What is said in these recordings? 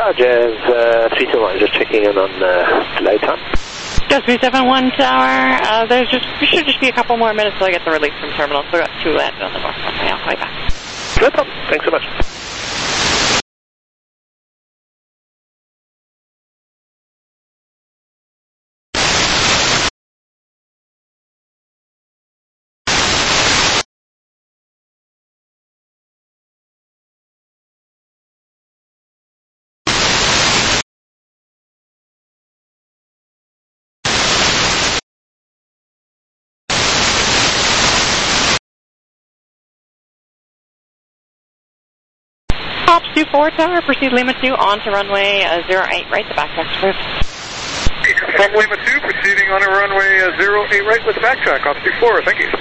Jazz 371, just checking in on delay time. Jazz 371 Tower, there should just be a couple more minutes till I get the release from terminal, so I've got 2 landed on the north runway. I'll call you back. No problem, thanks so much. Ops 24 Tower, proceed Lima 2 on to runway 08 right, the backtrack first. From Lima 2, proceeding on a runway 08 right with the backtrack, Ops 24, thank you.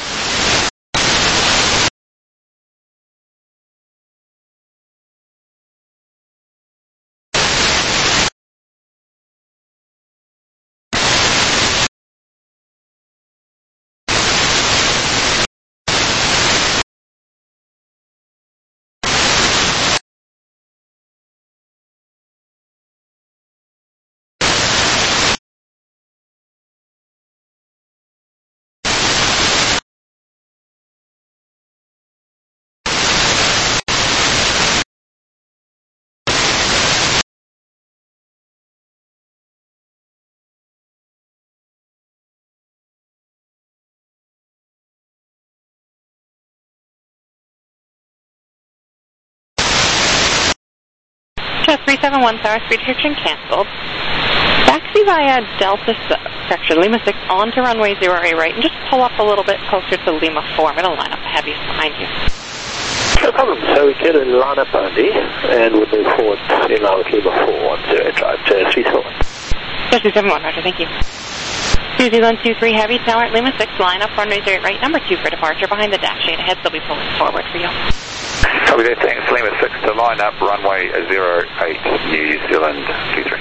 Jazz 371 Tower, speed restriction canceled. Taxi via Delta section, Lima 6 on to runway 08 right, and just pull up a little bit closer to Lima 4. I'm going to line up the heaviest behind you. No problem, so we get a line up only, and we'll move forward in line with Lima 4 on 08 drive to 371. Jazz 371, roger, thank you. New Zealand 23 Heavy, Tower at Lima 6, line up runway 08 right, number 2 for departure, behind the dash 8 ahead, they'll be pulling forward for you. Copy that, thanks, Lima 6 to line up, runway 08, New Zealand 23.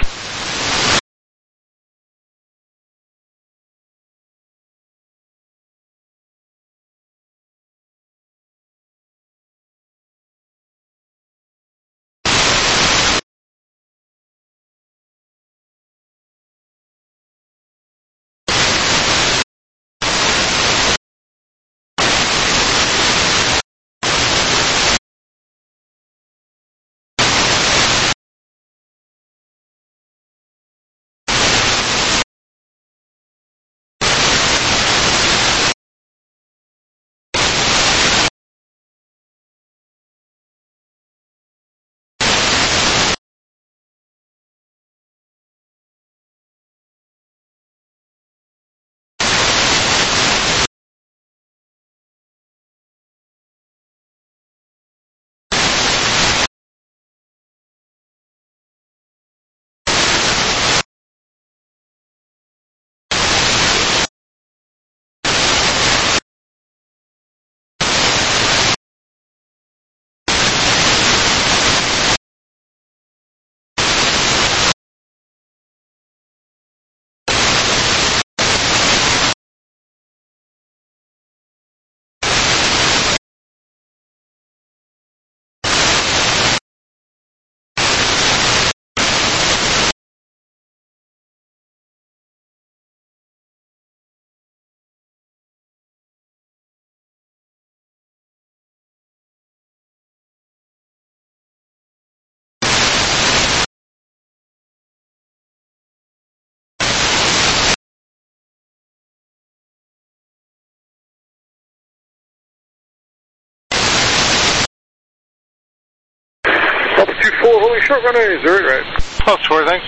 Ops 24, holding short runway 08 right. Ops 4, thanks.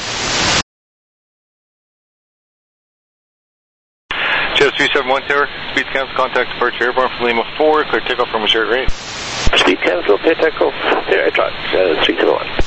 Jazz 371 Tower, speed cancel, contact departure airborne from Lima 4, clear takeoff from a short rate. Speed cancel, clear takeoff, 08 drive, 371.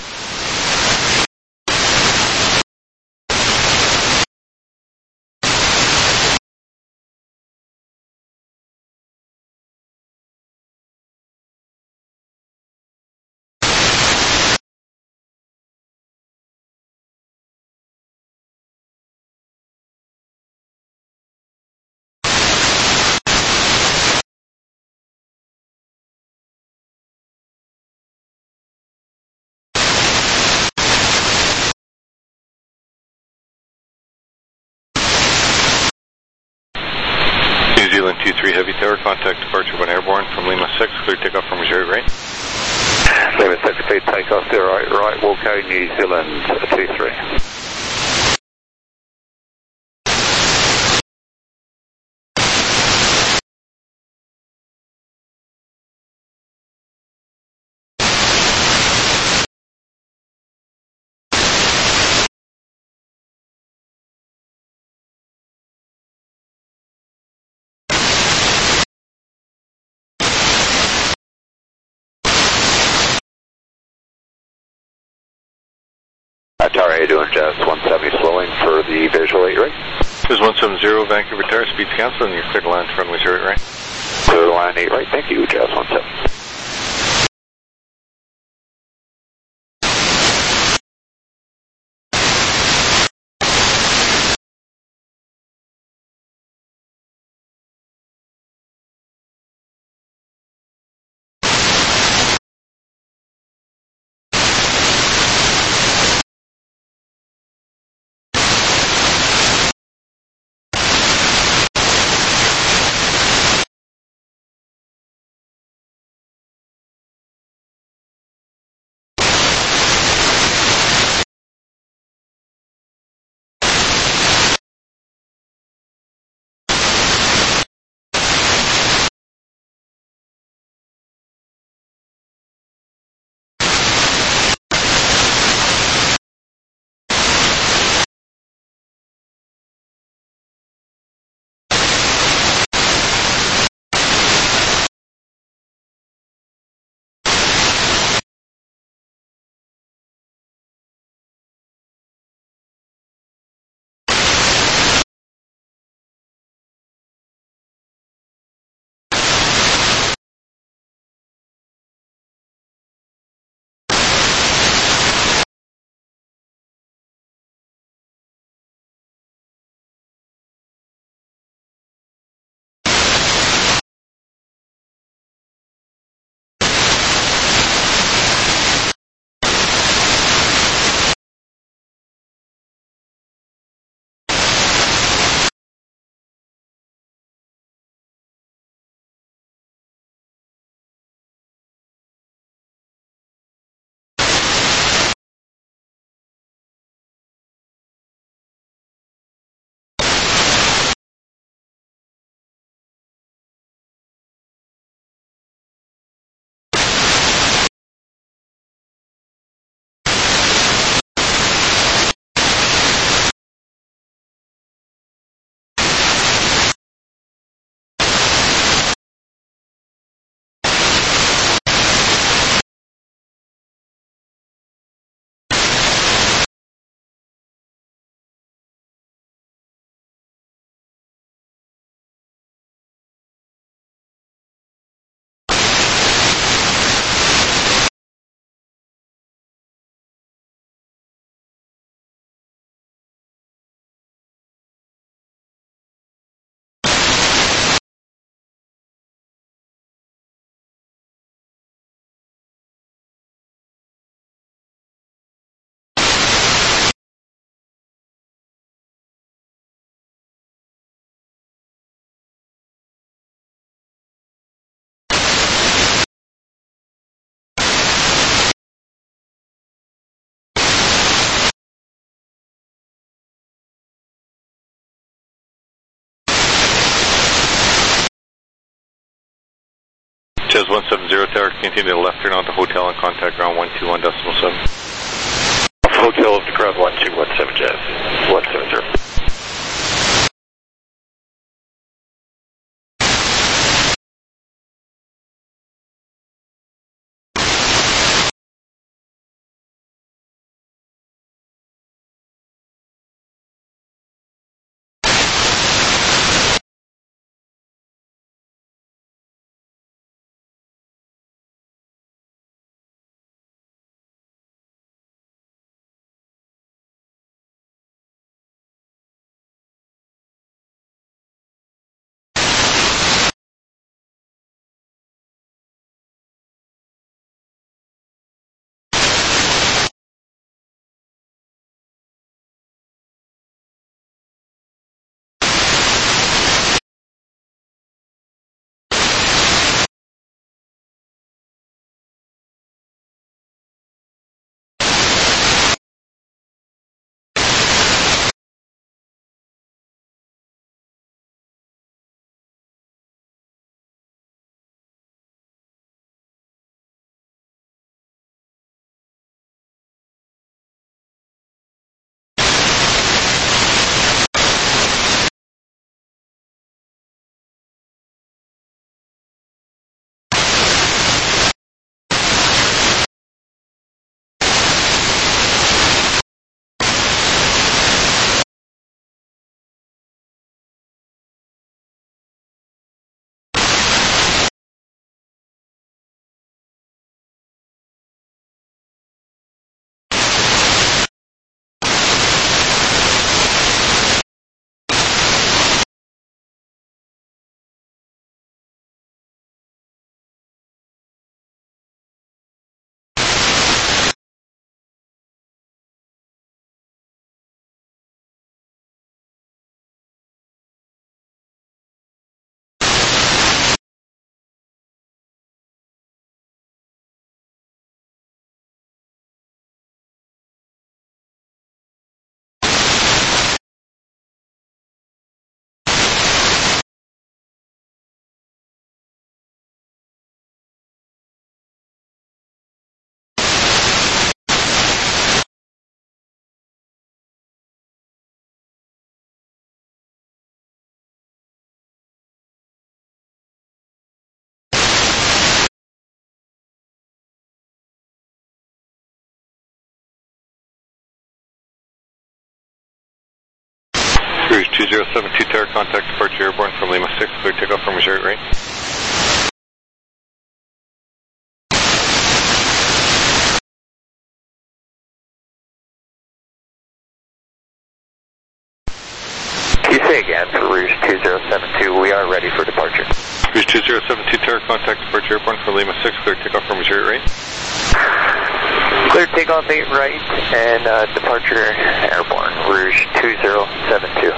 Zealand 23 Heavy Tower, contact departure 1 airborne from Lima 6, clear takeoff from Missouri right. Lima 6, clear takeoff 08 right, Wilco, New Zealand 23. Tower, how you doing, Jazz 170 slowing for the visual 8 right? This is 170 Vancouver Tower, speed's canceled and you're clear to land to runway 08 right. Clear to line 8 right, thank you, Jazz 170. Chaz 170 Tower, continue to left turn onto hotel and contact ground 121.7. Hotel of the ground 1217 Jazz 170. Rouge 2072 Tower, contact departure airborne from Lima 6, clear takeoff from Missouri right. Can you say again for Rouge 2072, we are ready for departure. Rouge 2072 Tower, contact departure airborne from Lima 6, clear takeoff from Missouri right. Clear takeoff 8 right and departure airborne, Rouge 2072.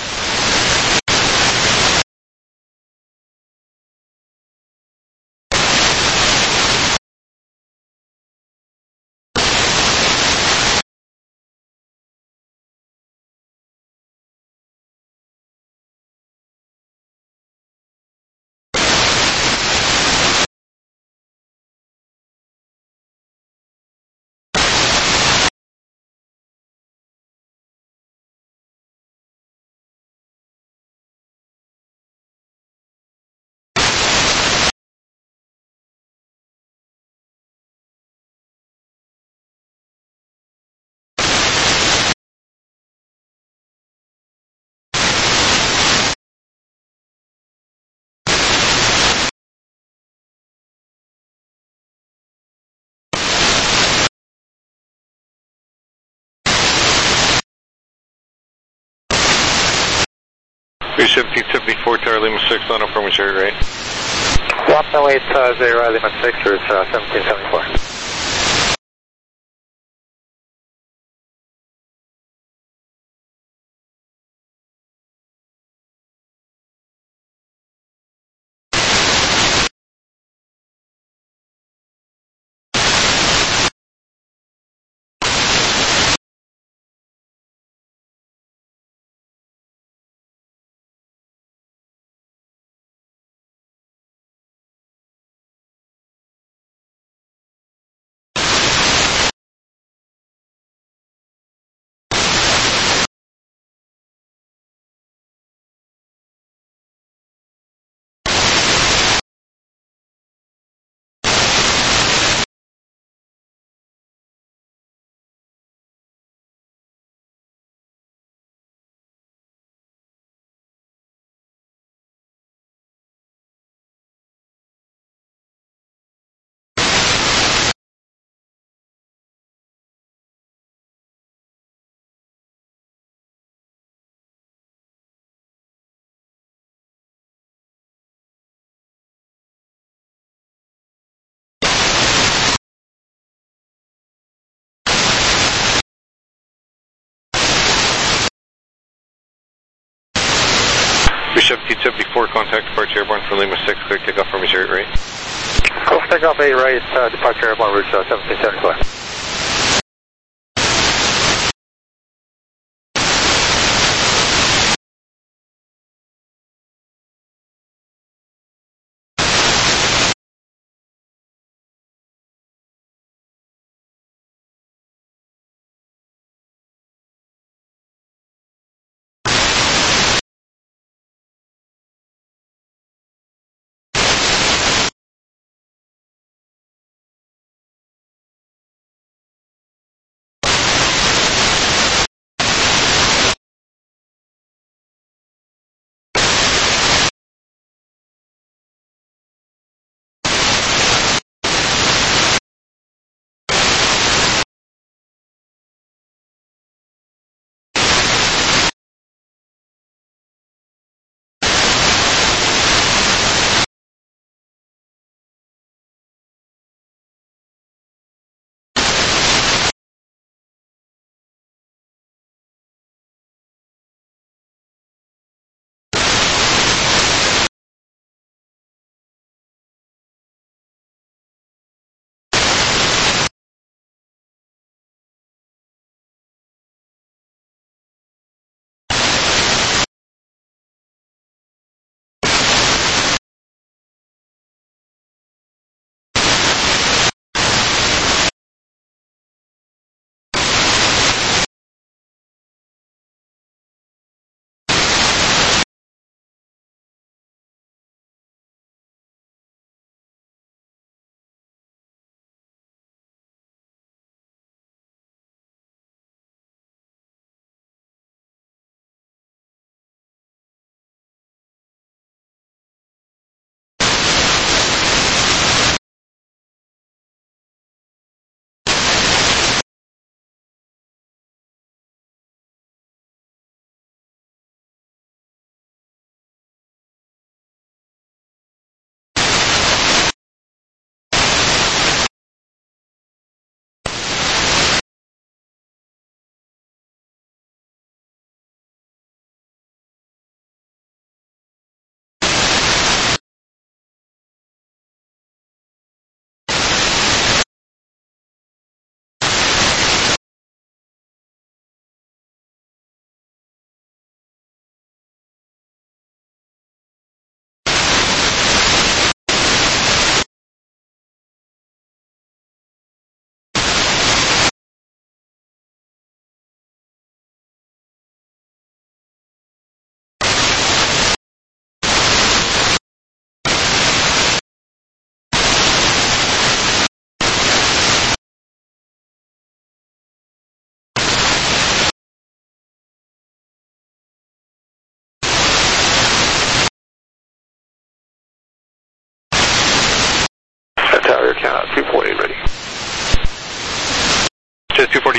Rouge 1774 Tower, Lima 6, on up from Missouri right. Swap no 8 0 Lima 6, Rouge 1774. Rouge 1774, contact departure airborne from Lima 6, clear takeoff from Missouri right. Coast takeoff 8 right, departure airborne, Rouge 1774.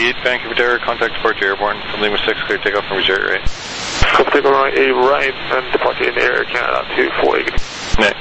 28, Vancouver Tower, contact departure airborne from Lima 6, clear takeoff from Roger right. Take runway 8 right and departure in Air Canada 248. Net.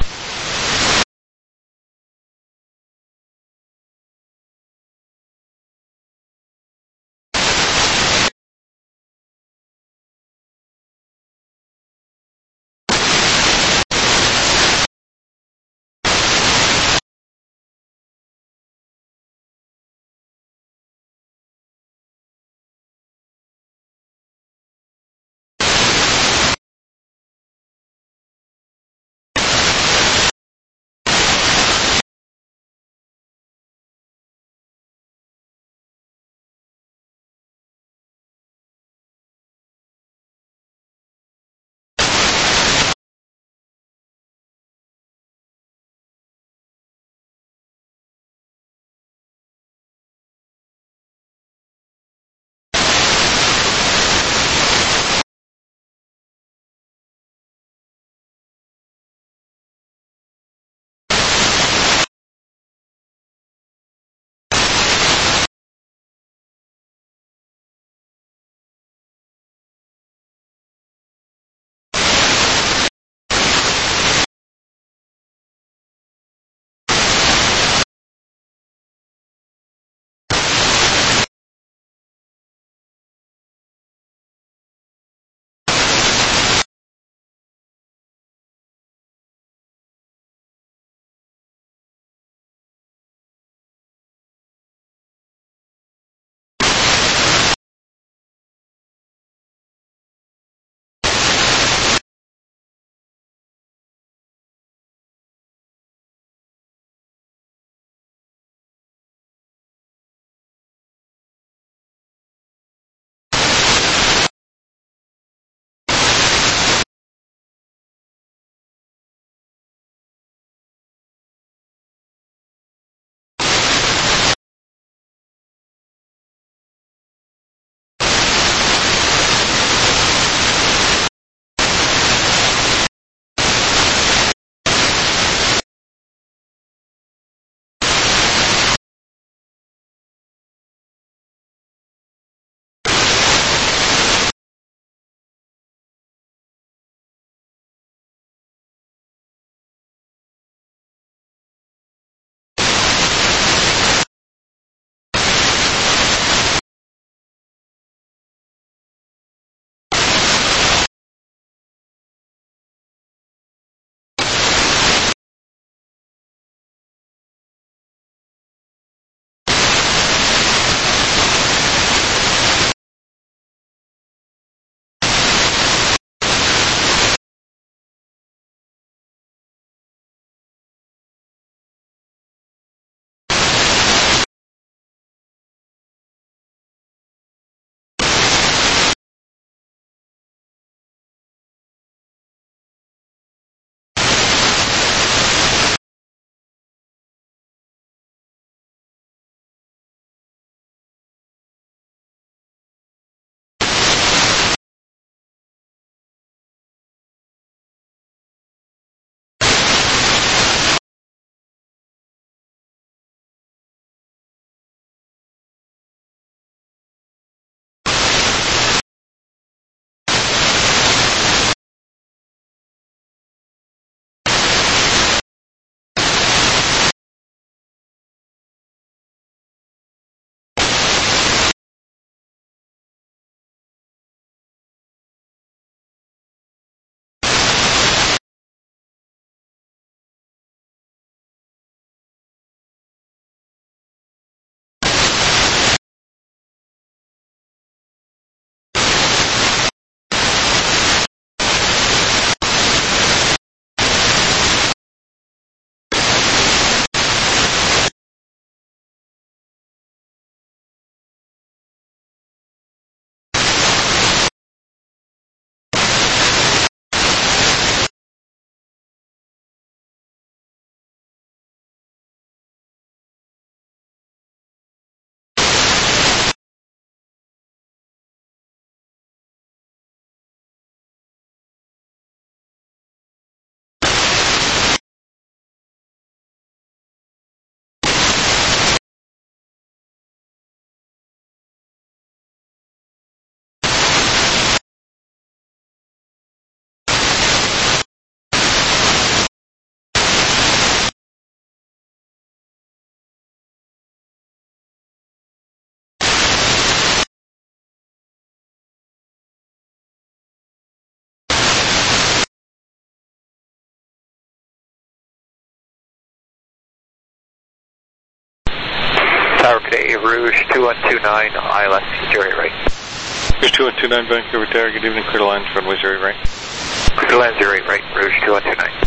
Rouge 2129, ILS, 08 right. Rouge 2129, Vancouver Tower, good evening, clear to land, runway 08 right. Clear to land 08 right, Rouge 2129.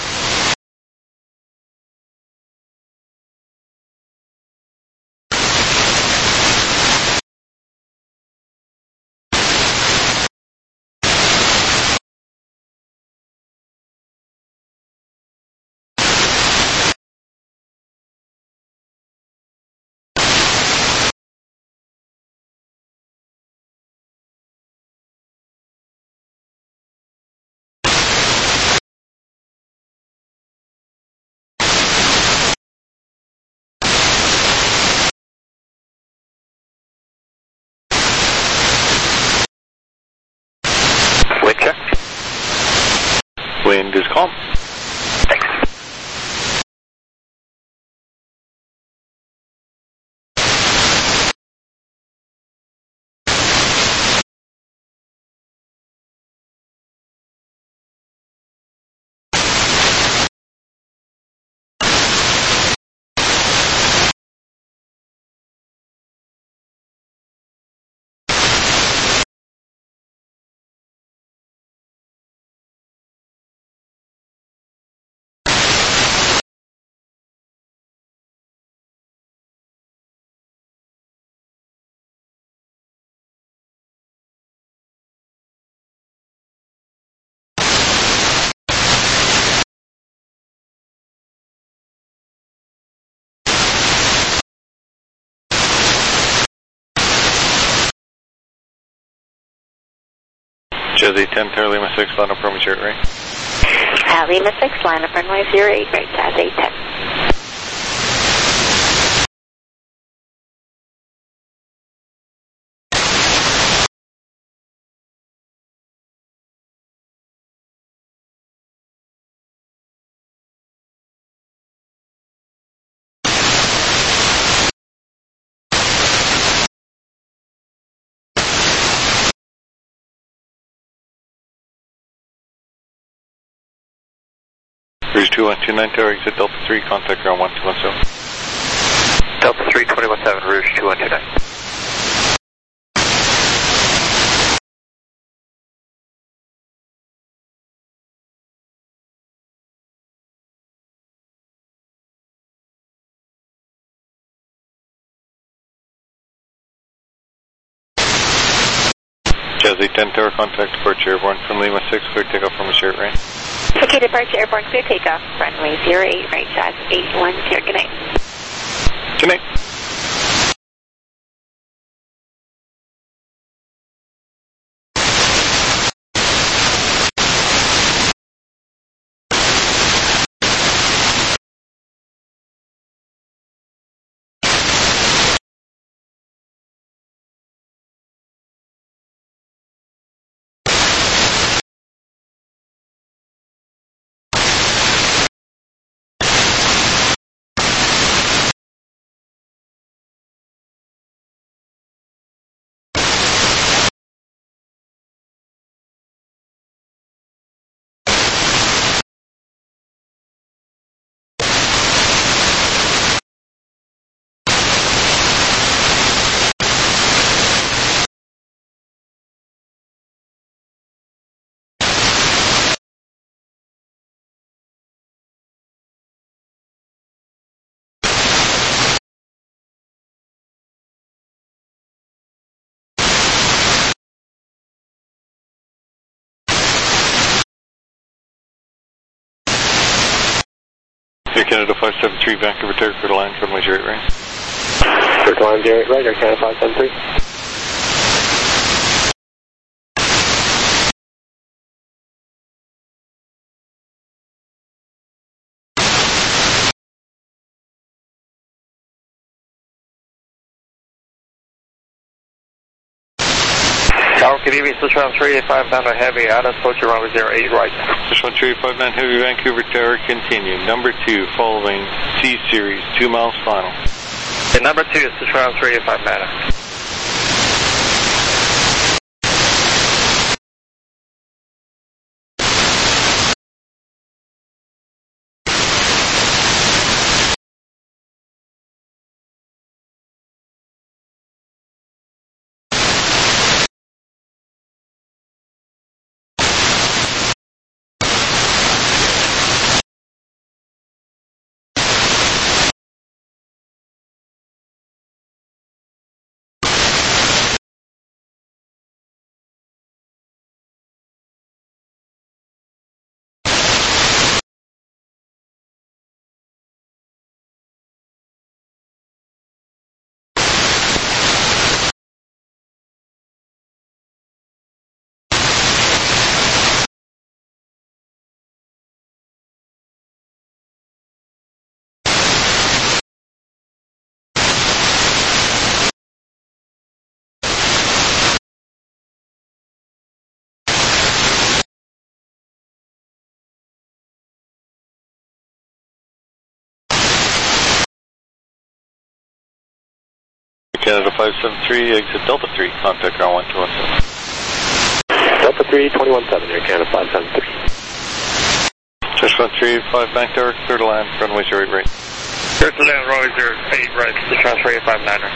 Wind check. Wind is calm. Thanks. Jazzy 10 Tower, Lima 6, line up runway 08 right. Lima 6, line up runway 08 right, Jazzy 10. Rouge 2129 Tower, exit Delta 3, contact ground 1217. Delta 3, 217, Rouge 2129. Jazzy 10 Tower, contact departure airborne from Lima 6, clear takeoff from a short range. Okay, departure airborne, clear takeoff, runway 08 right, Jazz 810, good night. Good night. Air Canada 573, Vancouver Tower, clear to land, runway 08 right. Clear to land 08 right, Air Canada 573. Tower, good evening, Sichuan 385, down to heavy, out of approach runway 08 right. Sichuan 385, heavy, Vancouver Tower, continue. Number 2, following C series, 2 miles final. And number 2 is Sichuan 385, Manna. Canada 573, exit Delta 3, contact ground 1217. Delta 3, 217, Air Canada 573. Just 135, bank tower, clear to land, runway 08 right. Clear to land, runway 08 right, the transfer 859er.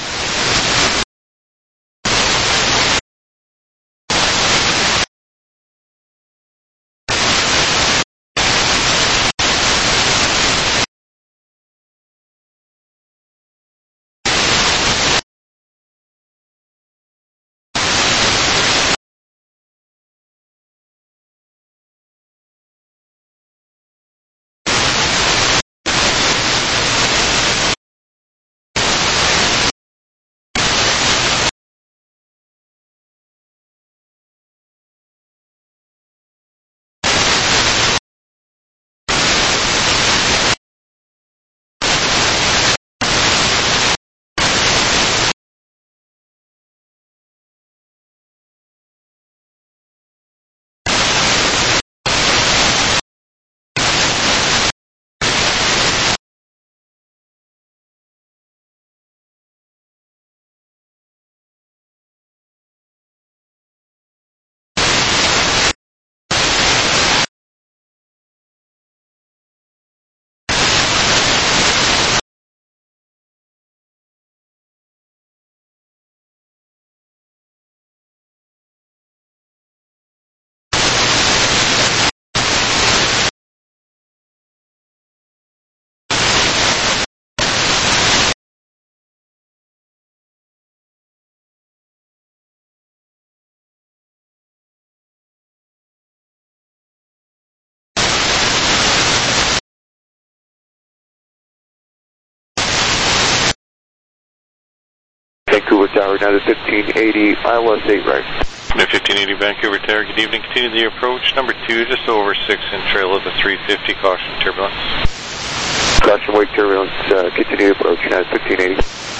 Vancouver Tower, now to 1580, ILS 8 right. 1580 Vancouver Tower, good evening. Continue the approach. Number 2, just over 6 and trail of the 350, caution turbulence. Caution wake turbulence, continue approach, now to 1580.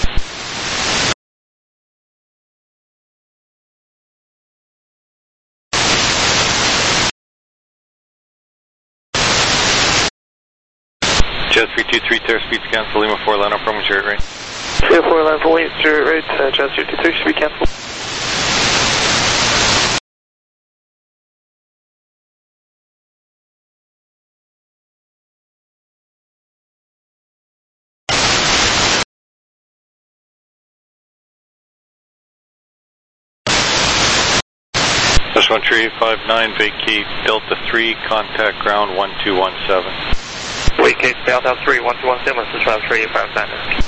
Jet 323, tower speeds cancel, Lima 4, line up from 08 right. Lima 4, line from 08 right, Jet 323, speed cancel. Just 1359, vacate Delta 3, contact ground 1217. Vacate Delta 3, 1217, this is transfer 859er.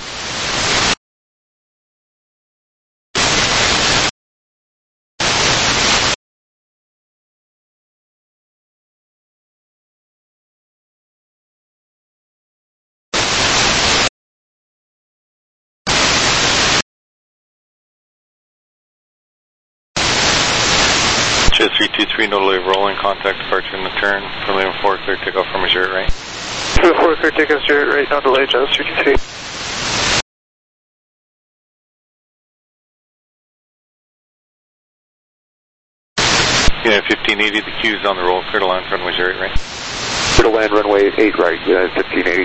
Jet 323, no delay, rolling, contact departure in the turn, from Lima 4, clear takeoff from 08 right. Lima 4, clear takeoff 08 right, no delay, Jet 323. Yeah, 1580, the Q's on the roll, clear to land, runway 08 right. Clear to land, runway 8 right, 1580.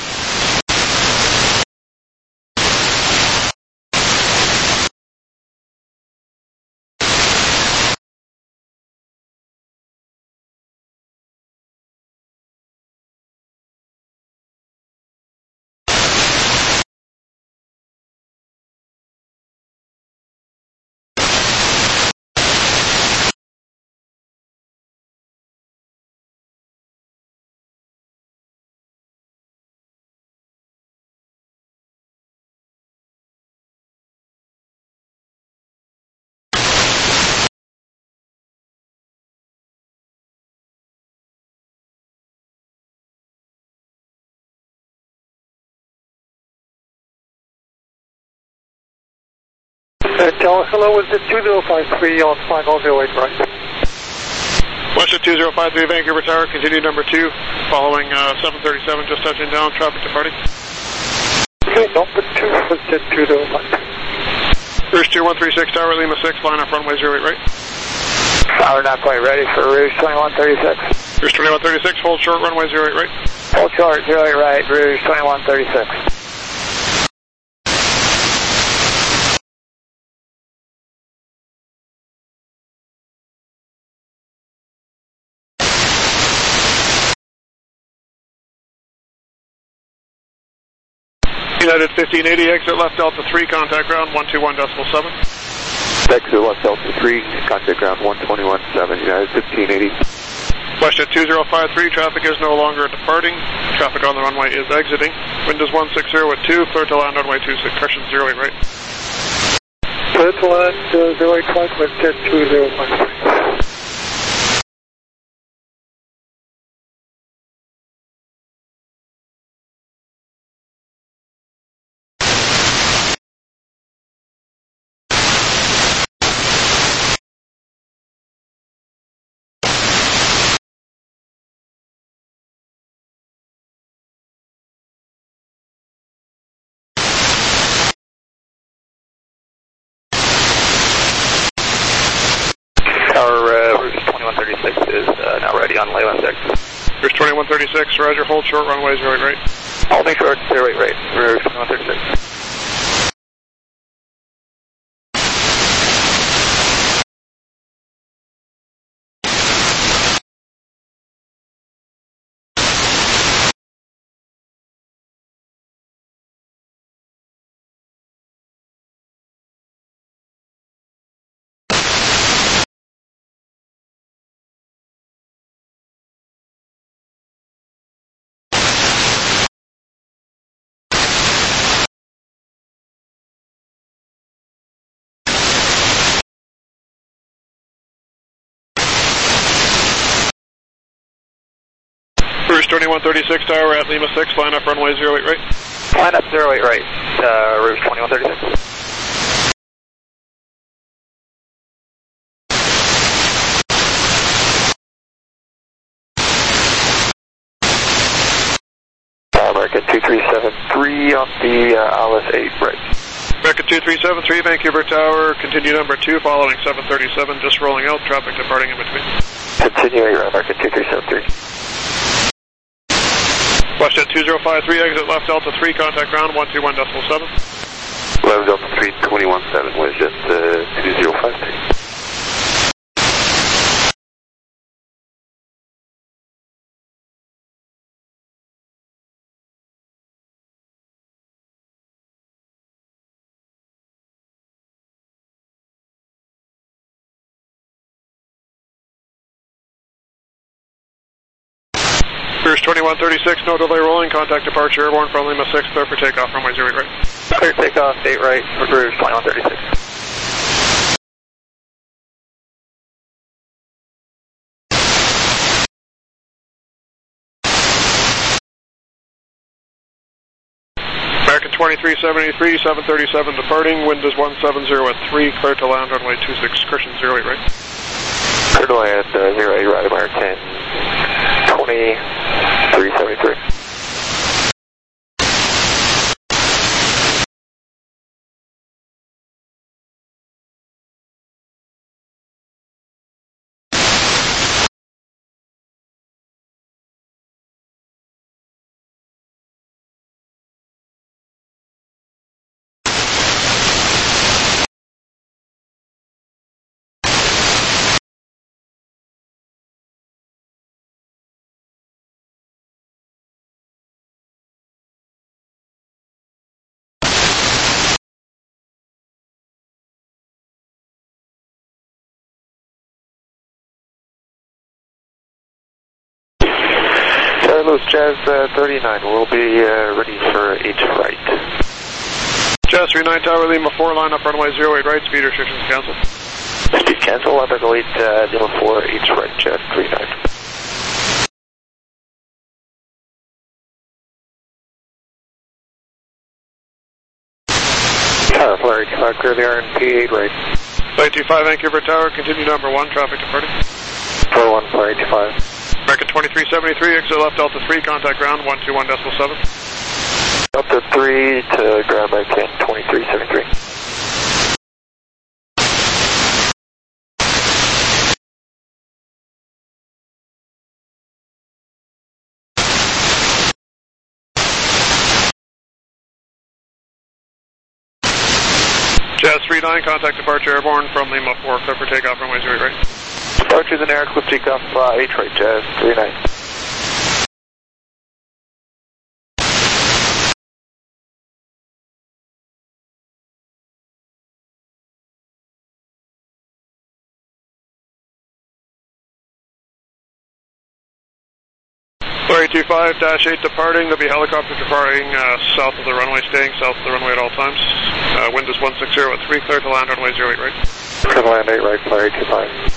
Hello, is it 2053 on final 08 right? Western 2053 Vancouver Tower, continue number 2, following 737, just touching down, traffic departing. Okay, number 2 was at 2053. Rouge 2136 Tower, Lima 6, line up runway 08 right. We're not quite ready for Rouge 2136. Rouge 2136, hold short, runway 08 right. Hold short, 08 right, Rouge 2136. United 1580, exit left Delta 3, contact ground 121.7. Exit left Delta 3, contact ground 121.7, United 1580. WestJet 2053, traffic is no longer departing. Traffic on the runway is exiting. Wind is 160 at 2, clear to land runway 26, correction 08 right. Clear to land 08 flight, WestJet 2053. Rouge 2136 is now ready on Leyland 6. Rouge 2136, roger, hold short runway 08 right. Holding short 08 right, Rouge 2136. Rouge 2136, tower at Lima 6, line up runway 08 right. Line up 08 right, Rouge 2136. American 2373 on the Alice 8 right. American 2373, Vancouver Tower, continue number 2, following 737, just rolling out, traffic departing in between. Continuing right, American 2373. WestJet 2053, exit left Delta 3, contact ground 121.7. Left Delta 3, 217, WestJet 2053. Rouge 2136, no delay rolling, contact departure airborne from Lima 6, clear for takeoff, runway 08 right. Clear takeoff, 8 right, Rouge 2136. American 2373, 737 departing, wind is 170 at 3, clear to land runway 26, correction 08 right. Clear to land 08 right, American 2373. Louis Jazz 39, we'll be ready for H right. Jazz 39, tower Lima 4, line up runway 08 right, speed restrictions cancelled. Speed cancel, Lima 8, Lima 4, H right, Jazz 39. Flare 85, clear the RNP 8 right. Flight 25, Vancouver Tower, continue number 1, traffic departing. 41, Flare 85. American 2373, exit left Delta 3, contact ground 121.7. Delta 3 to ground by 10, 2373. Jazz 39, contact departure airborne from Lima 4, clear for takeoff, runway 08 right. Departure's in air, clip takeoff, H right, Jazz 39. Flurry 25-8 departing. There'll be helicopter departing south of the runway, staying south of the runway at all times. Wind is 160 at 3, clear to land runway 08 right. Clear to land 8 right, Flurry 25.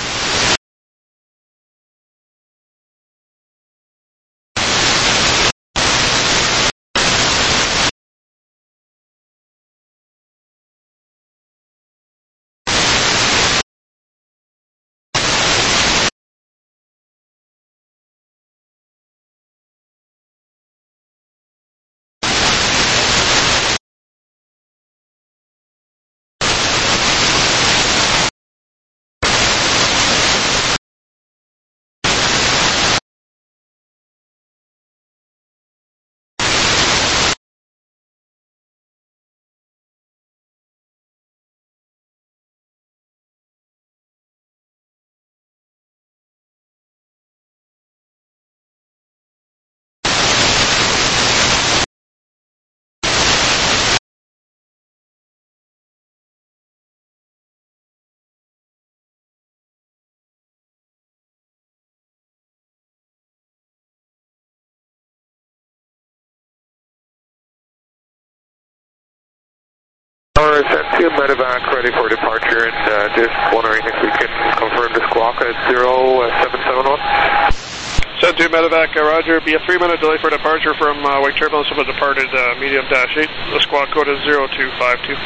Send 2 medevac ready for departure, and just wondering if we can confirm the squawk at 0771. Send 2 medevac, roger. Be a 3-minute delay for departure from wake turbulence of a departed medium -8. The squawk code is 0252.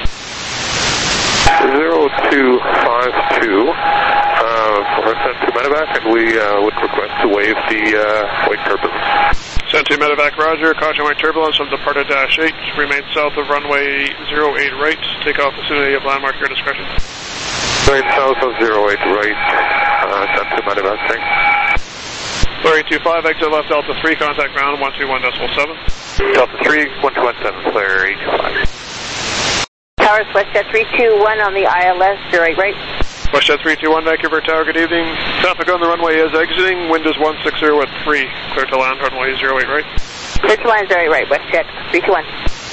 0252. We're sent 2 medevac, and we would request to waive the wake turbulence. Send 2 medevac, roger. Caution wake turbulence from departed -8. Remain south of runway 08 right. Take off as soon as you have landmark your discretion. Remain south of 08 right. Send 2 medevac, thanks. Flurry 25, exit left Delta 3, contact ground 121.7. Delta 3, 121.7, Flurry 25. Towers, WestJet 321 on the ILS, 08 right. WestJet 321, Vancouver Tower, good evening. Traffic on the runway is exiting. Wind is 160 at 3. Clear to land, runway 08 right. Clear to land, 08 right, WestJet 321.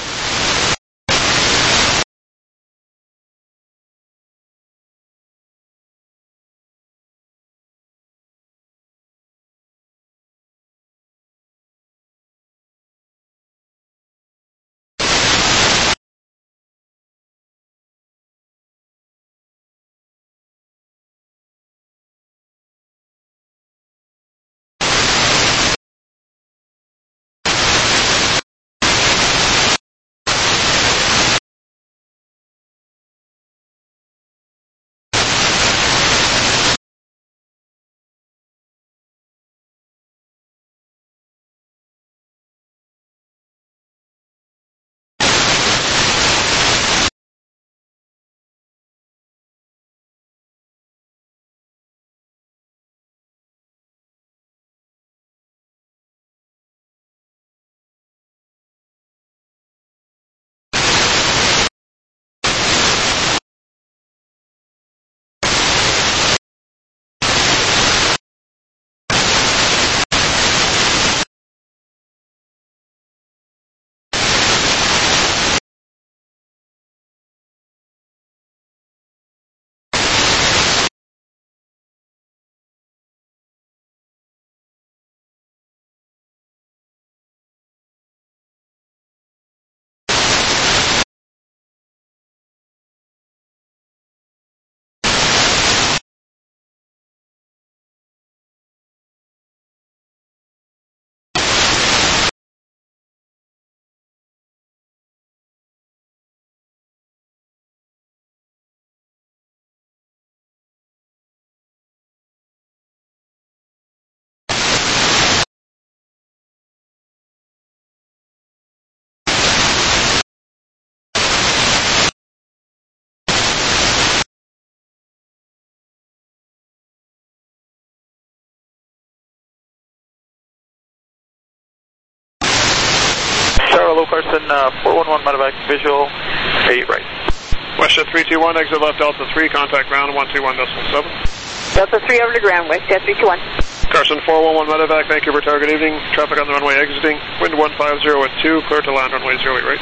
Hello, Carson, 411 medevac, visual, 8 right. WestJet 321, exit left Delta 3, contact ground 121.7. Delta 3 over to ground, WestJet 321. Carson 411 medevac, Vancouver Tower, good evening. Traffic on the runway exiting. Wind 150 at 2, clear to land runway 08 right.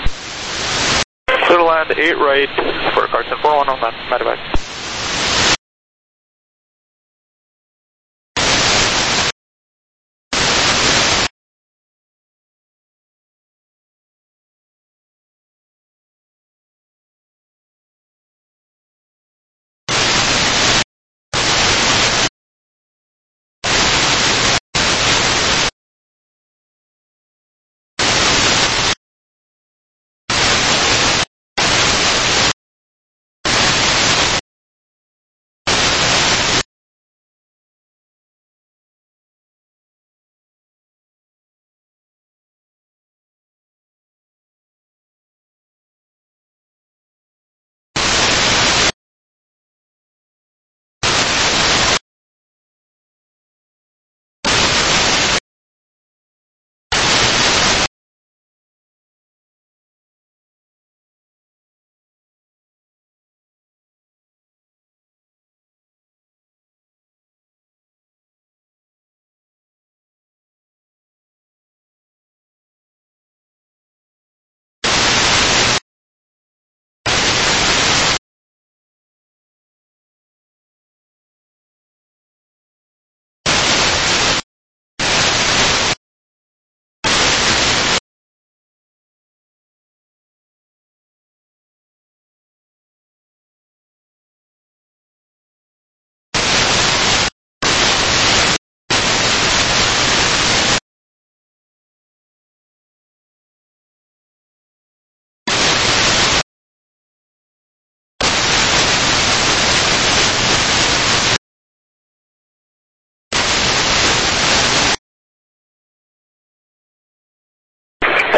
Clear to land 8 right for Carson 411 medevac.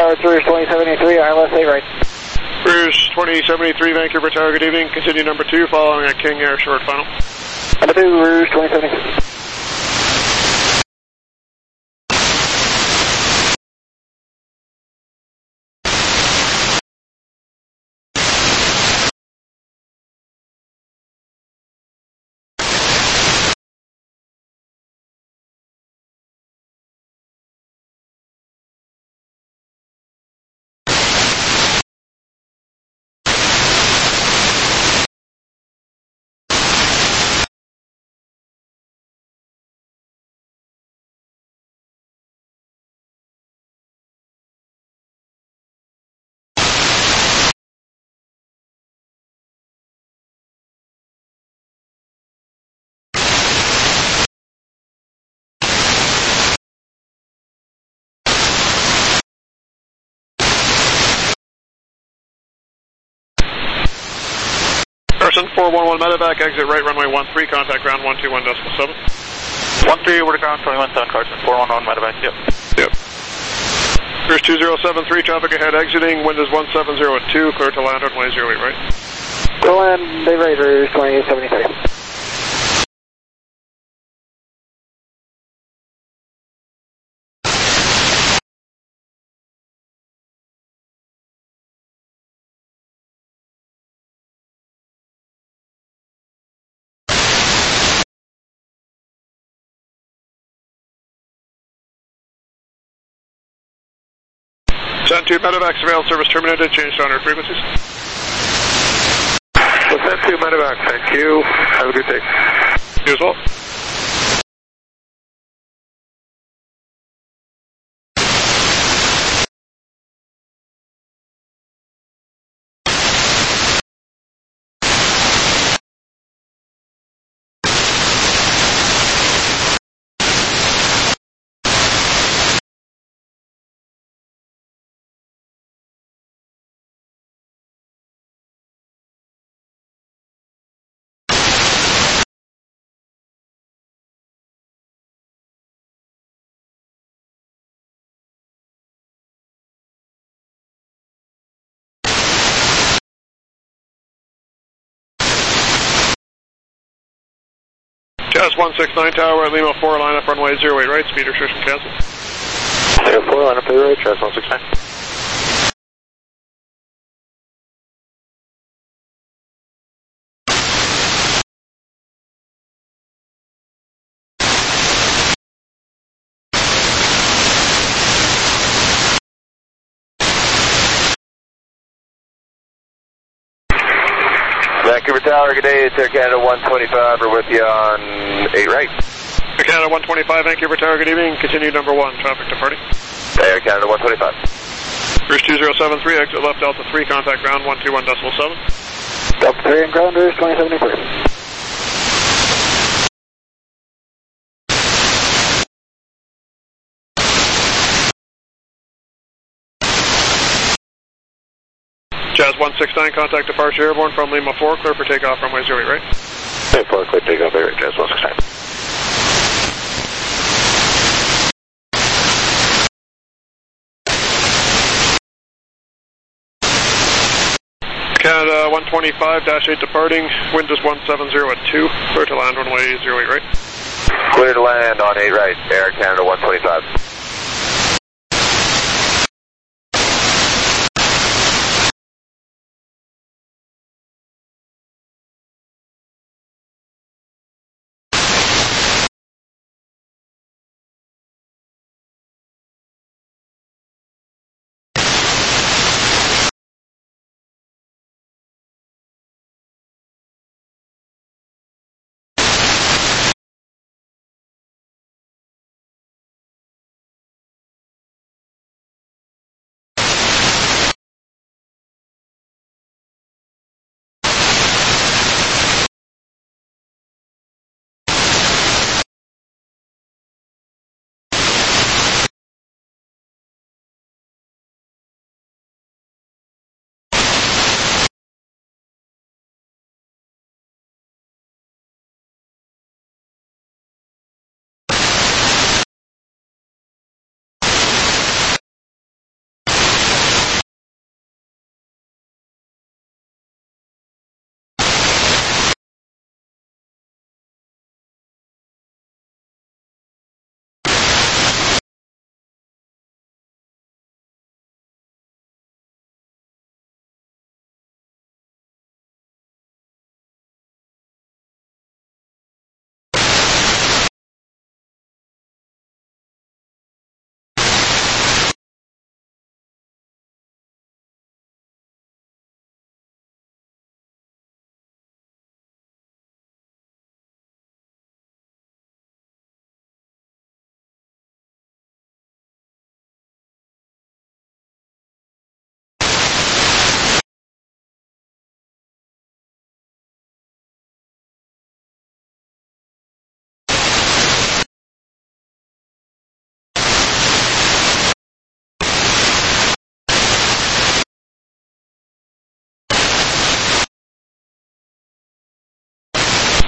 Tower, it's Rouge 2073, ILS 8 right. Rouge 2073, Vancouver Tower, good evening. Continue number 2, following a King Air short final. Number 2, Rouge 2073. Carson 411 medevac, exit right runway 13, contact ground 121.7. 13, over to ground 217, Carson 411 medevac, yep. Yep. Rouge 2073, traffic ahead exiting, wind is 170 at 2, clear to land runway 08 right. Go land, Dave right, Rouge 2073. Send 2 medevac, surveillance service terminated, changed on our frequencies. Send 2 medevac, thank you. Have a good day. You as well. Jazz 169 Tower at Lima 4, line up runway 08 right, speed restriction cancel. Lima 4, line up 8 right, Jazz 169. Vancouver Tower, good day. It's Air Canada 125. We're with you on 8 right. Air Canada 125, Vancouver Tower, good evening. Continue number 1, traffic departing. Air Canada 125. Rouge 2073, exit left Delta 3, contact ground 121.7. Delta 3 and ground, Rouge 2073. Jazz 169, contact departure airborne from Lima 4, clear for takeoff runway 08 right. Lima 4, clear takeoff 8 right, Jazz 169. Canada 125-8 departing, wind is 170 at 2, clear to land runway 08 right. Clear to land on 8 right, Air Canada 125.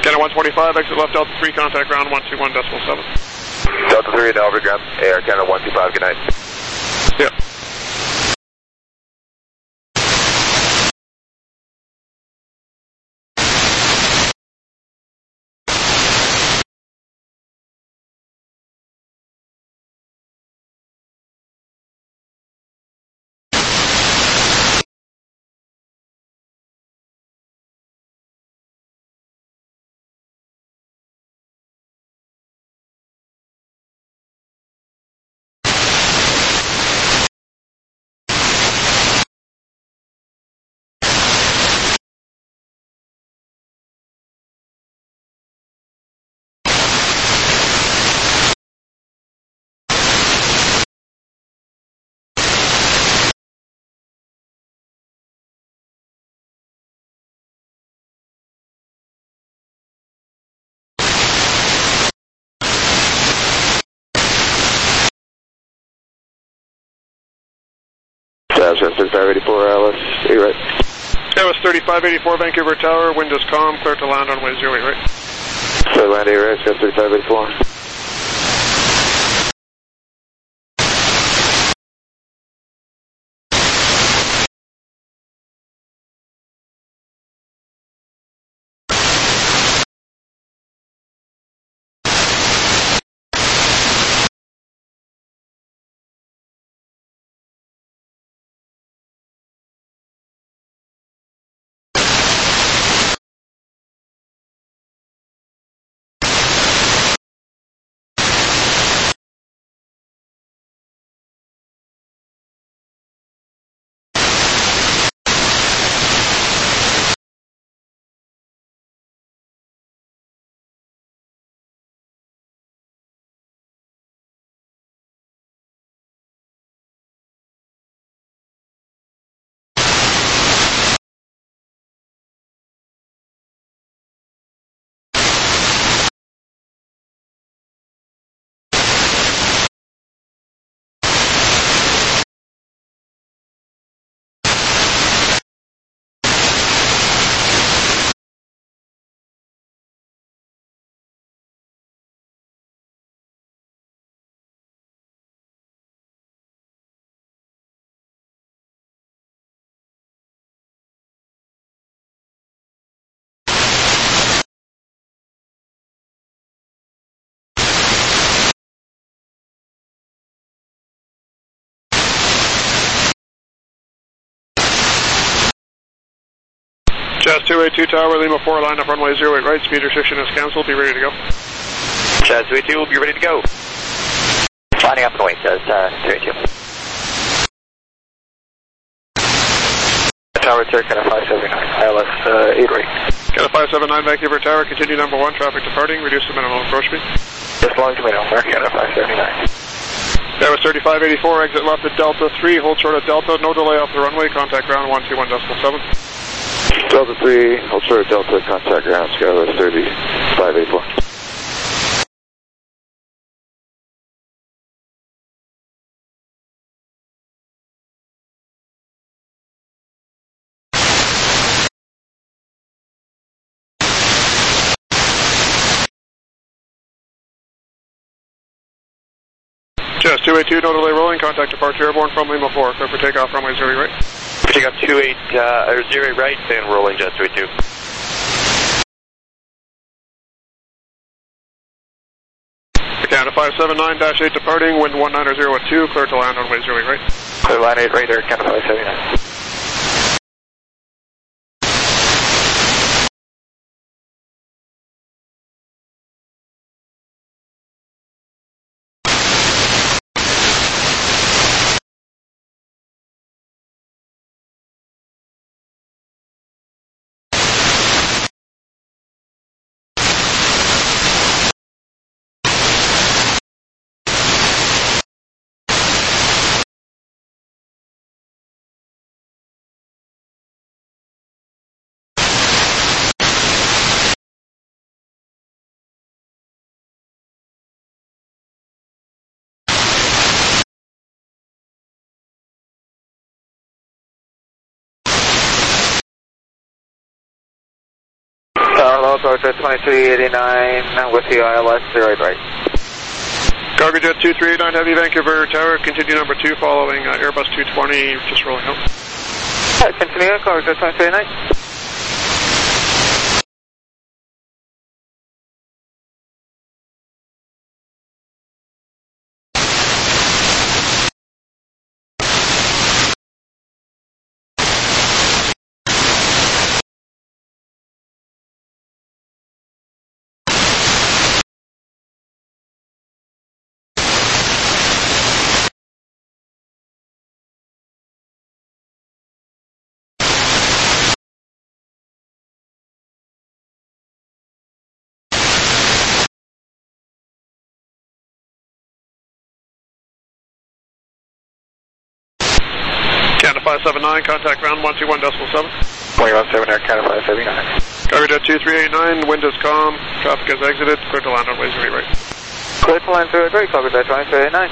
Canada 125, exit left Delta 3, contact ground 121.7. Delta 3 to Alpha Ground, Air Canada 125, good night. Yeah. That's 3584, Alice, 8 right. That was 3584 Vancouver Tower, wind is calm, clear to land runway 08 right. So land 8 right, that's 3584. Jazz 282 Tower, Lima 4, line up runway 08 right, speed restriction is cancelled, be ready to go. Jazz 282, be ready to go. Lining up and wait, Jazz 282. Tower, Canada 579, ILS 8 right. Canada 579 Vancouver Tower, continue number 1, traffic departing, reduce the minimum approach speed. Just long to minimum, Canada 579. That was 3584, exit left at Delta 3, hold short at Delta, no delay off the runway, contact ground 121.7. Delta 3, hold short at Delta, contact ground, Skywest 3584. Jazz 282, no delay rolling, contact departure airborne from Lima 4, clear for takeoff, runway 08 right. Takeoff 28, 08 right, and rolling Jazz 282. Canada 579-8 departing, wind 190 at 2, clear to land runway 08 right. Clear line 8 right, Air Canada 579. Delta 2389 with the ILS 08 right. Cargo Jet 2389 Heavy Vancouver Tower, continue number 2 following Airbus 220, just rolling out. Continue, Cargo Jet 2389. Canada 579, contact ground 121.7. 21.7 Air Canada 579. Cargo Jet 2389, wind is calm, traffic has exited, clear to land on runway 08 right. Clear to land 08 right, Cargo Jet 2389.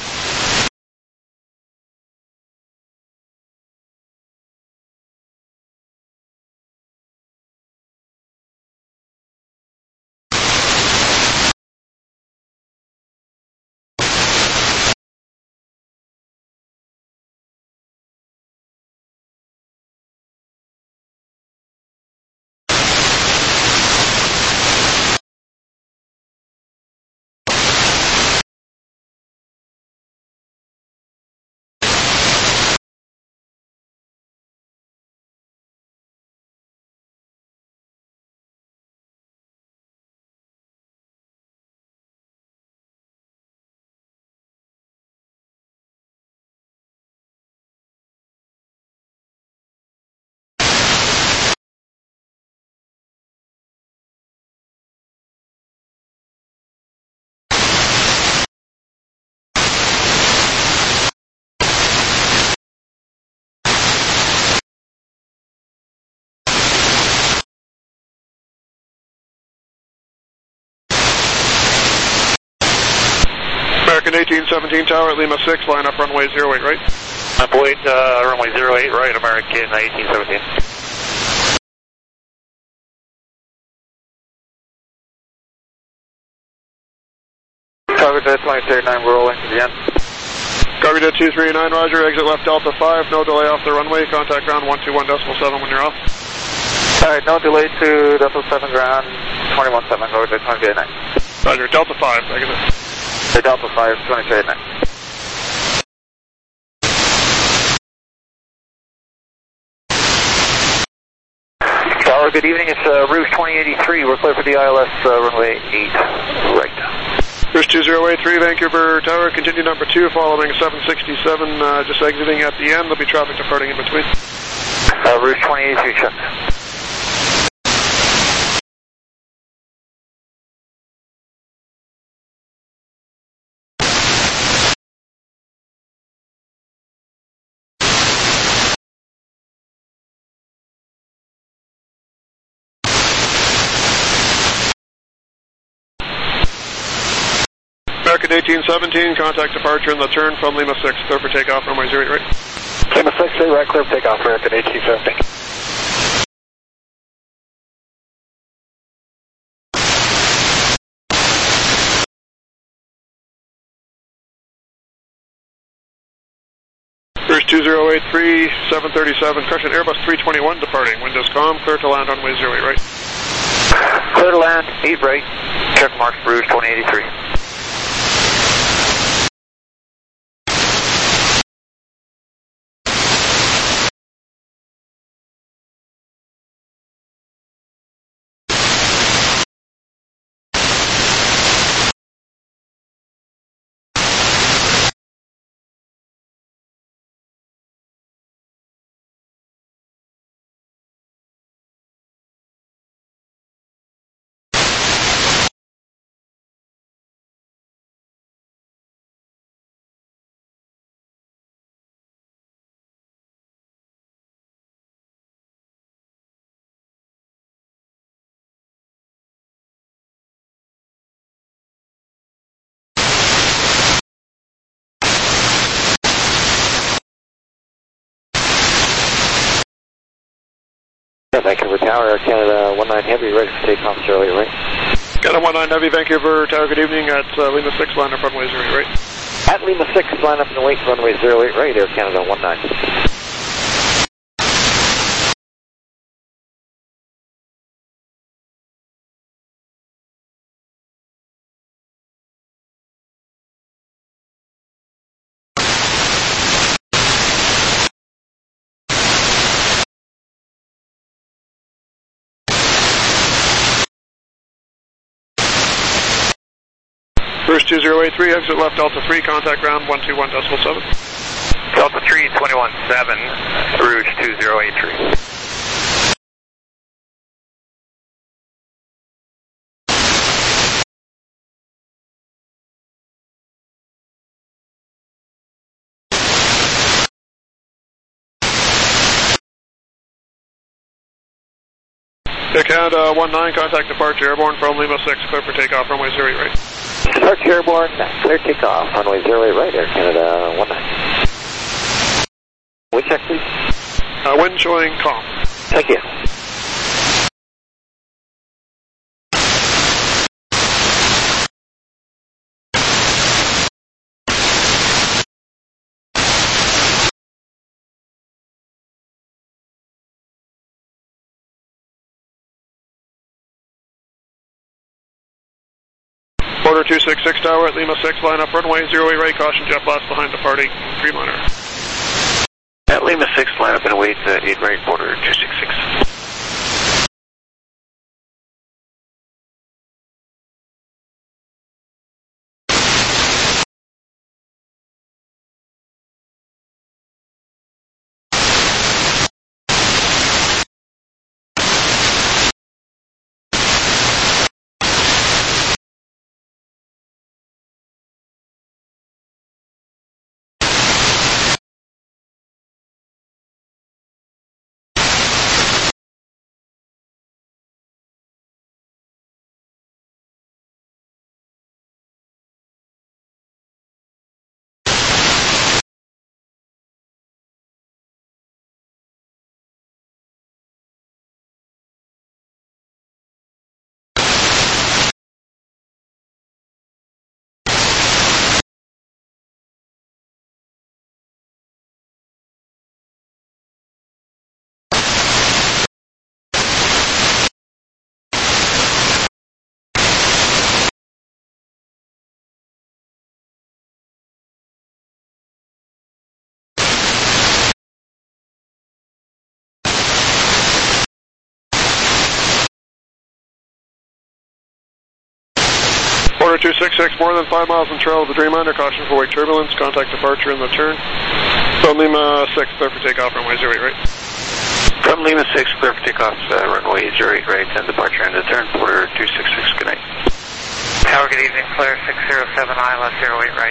American 1817 Tower at Lima 6, line up runway 08 right. Avoid runway 08 right, American 1817. Cargo Jet 2389, we're rolling to the end. Cargo Jet 239, roger, exit left Delta 5, no delay off the runway, contact ground 121.7 when you're off. Alright, no delay to Delta 7 ground 21.7, Cargo Jet 2389. Roger, Delta 5, exit. The Delta 5, 2389. Tower, good evening. It's Rouge 2083. We're clear for the ILS runway 8 right. Rouge 2083 Vancouver Tower, continue number 2 following 767, just exiting at the end. There'll be traffic departing in between. Rouge 2083, check. American 1817, contact departure in the turn from Lima 6, clear for takeoff, runway 08 right. Lima 6, 8 right, clear for takeoff, American 1817. Rouge 2083, 737, Crescent Airbus 321 departing, windows calm, clear to land runway 08 right. Clear to land, 8 right, check mark Rouge 2083. Vancouver Tower, Air Canada 19 Heavy, ready for takeoff, 08 right. Canada 19 Heavy, Vancouver Tower, good evening at Lima 6, line up runway 08 right. At Lima 6, line up and wait, runway 08 right, Air Canada 19. First 2083, exit left Delta 3, contact ground 121.7. Delta 3, 21.7, Rouge 2083. Air Canada 19, contact departure airborne from Lima 6, clear for takeoff, runway 08 right. Departure airborne, clear takeoff, runway 08 right, Air Canada 19. Wind check, please. Wind showing calm. Thank you. Border 266 Tower at Lima 6, line up runway 08 right, caution jet blast behind departing Dreamliner. At Lima 6, line up and wait, 8 right, border 266. Border 266, more than 5 miles in trail of the Dreamliner, caution for wake turbulence, contact departure in the turn. From Lima 6, clear for takeoff, runway 08 right. From Lima 6, clear for takeoff, runway 08 right, and departure in the turn, border 266, good night. Tower, good evening, Flare 607, ILS 08 right.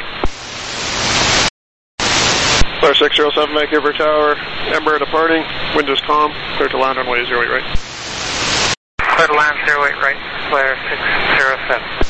Flare 607, Vancouver Tower, Embraer departing, wind is calm, clear to land runway 08 right. Clear to land 08 right, Flare 607.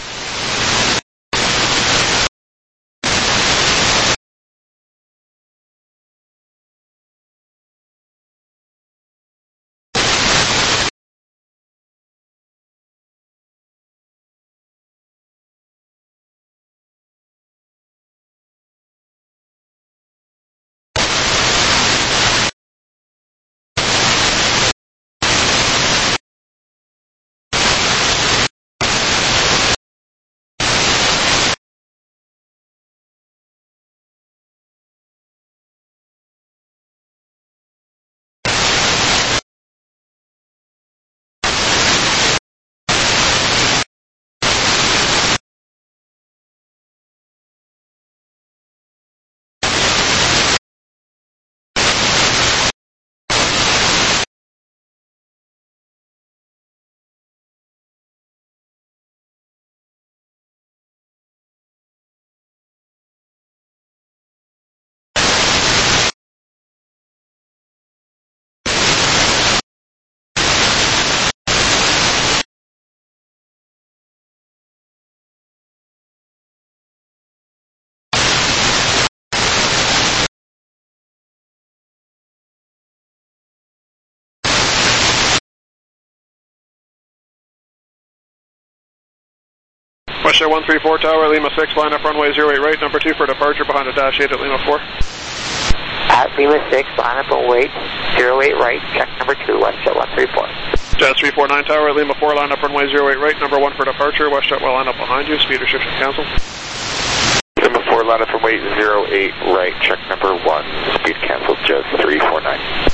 Westjet 134 Tower, Lima 6, line up runway 08 right, number 2 for departure behind the dash 8 at Lima 4. At Lima 6, line up and wait, 08 right, check number 2, Westjet 134. Jet 349 Tower, Lima 4, line up runway 08 right, number 1 for departure, Westjet will line up behind you, speed restriction cancelled. Lima 4, line up and wait 08 right, check number 1, speed cancelled, Jet 349.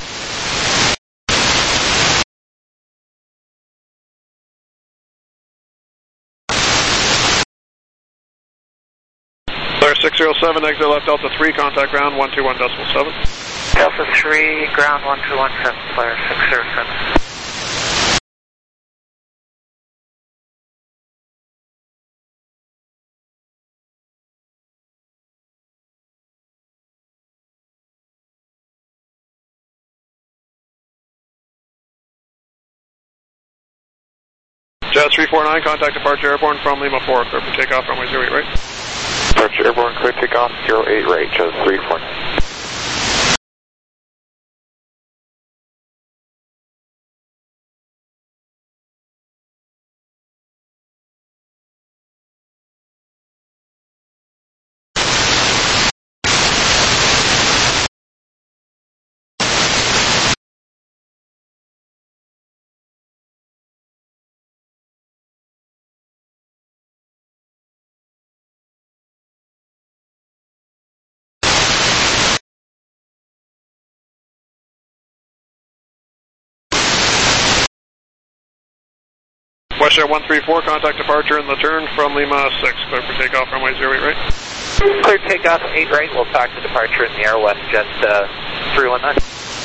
Clear 607, exit left Delta 3, contact ground 121.7. Delta 3, ground 1217, flare 607. Jet 349, contact departure airborne from Lima 4, clear for takeoff runway 08 right. Departure airborne, clear takeoff 08 right, Jet 349. Westjet 134, contact departure in the turn from Lima 6, clear for takeoff runway 08 right. Clear takeoff 8 right, we'll talk to departure in the air, Westjet 319.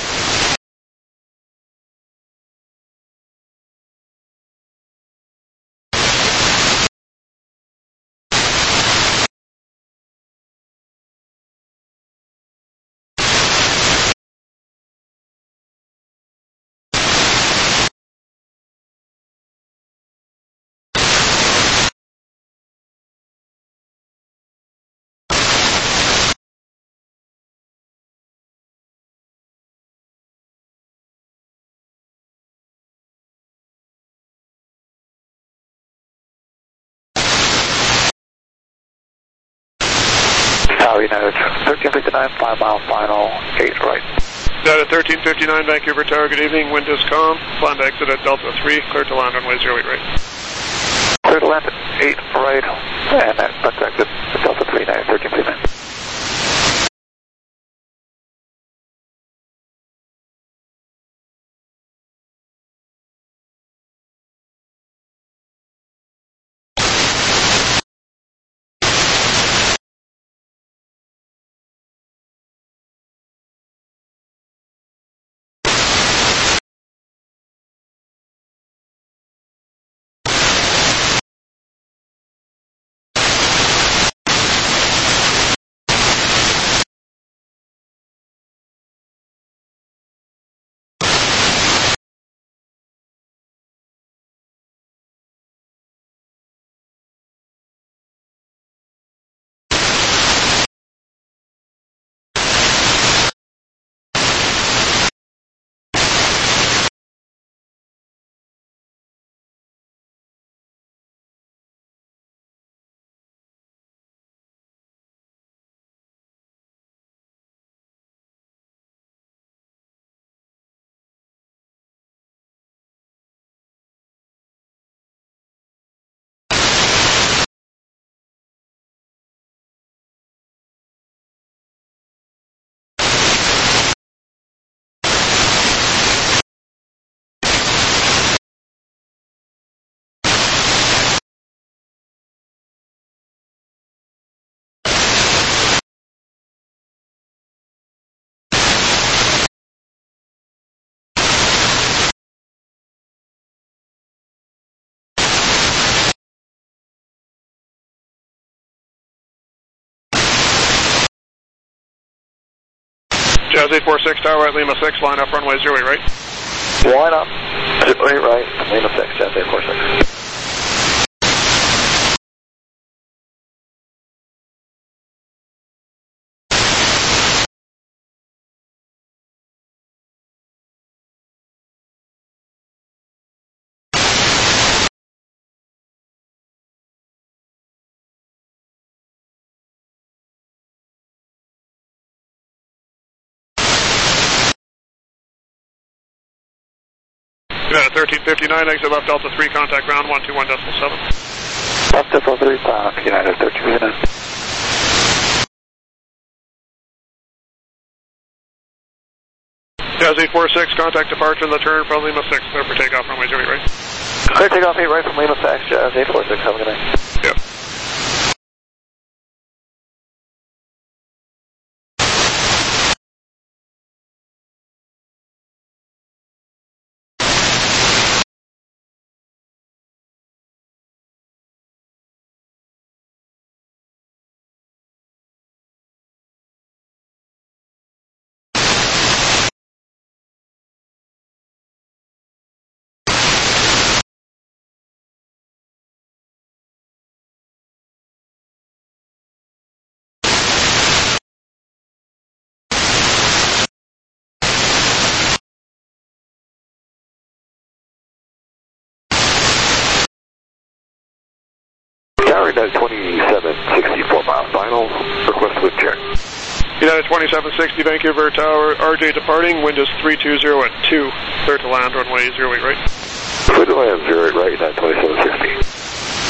United 1359, 5 mile final, 8 right. United 1359, Vancouver Tower, good evening, wind is calm, plan to exit at Delta 3, clear to land runway 08 right. Clear to land at 8 right, and that's exit Delta 3, 1359. Jazz 846 Tower at Lima 6, line up runway 08 right. Line up, 08 right, Lima 6, Jazz 846. United 1359, exit left Delta 3, contact ground 121.7. Left Delta 3, United 1359. Jazz 846, contact departure in the turn from Lima 6, clear for takeoff, runway 08 right. Clear takeoff 8 right from Lima 6, Jazz 846, have a good night. Yep. Tower United 2764 miles final, request wind check. United 2760, Vancouver Tower, RJ departing, wind is 320 at 2, clear to land, runway 08 right. Clear to land 08 right, United 2760.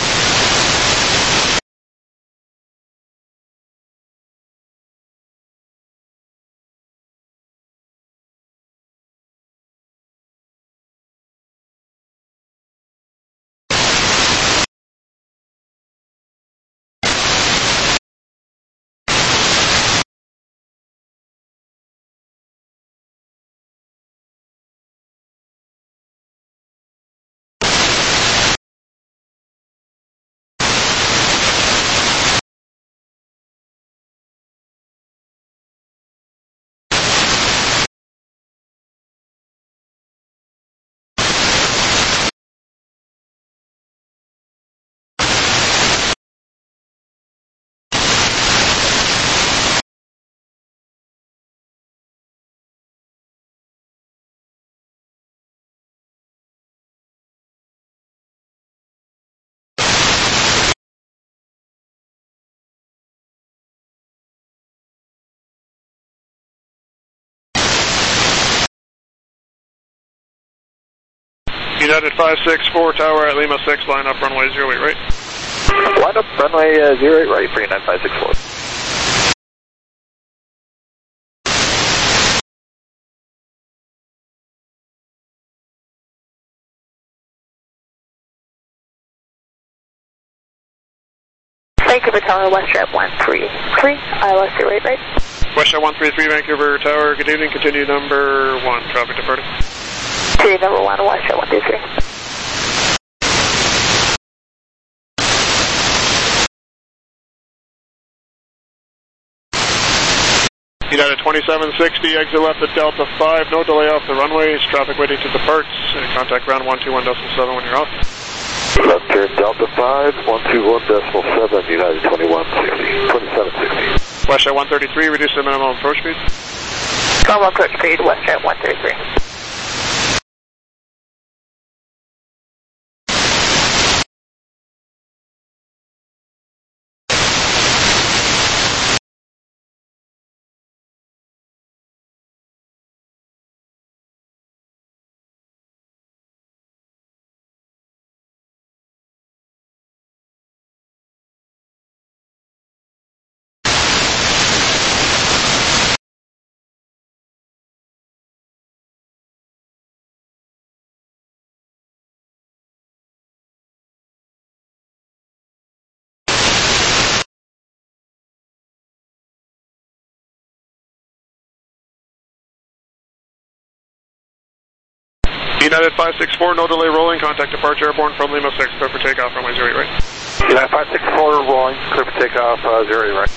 United 564, Tower at Lima 6, line up runway 08 right. Line up runway 08 right for United 564. Vancouver Tower, WestJet 133, ILS 08 right. WestJet 133, Vancouver Tower, good evening, continue number 1, traffic departing. Continue number 1, WestJet 123. United 2760, exit left at Delta 5, no delay off the runways, traffic waiting to depart, contact ground 121.7 when you're off. Left turn Delta 5, 121.7, United 2760. WestJet 133, reduce the minimum approach speed. Normal approach speed, WestJet 133. United 564, no delay rolling, contact departure airborne from Lima 6, clear for takeoff, runway 08 right. United 564 rolling, clear for takeoff, 08 right.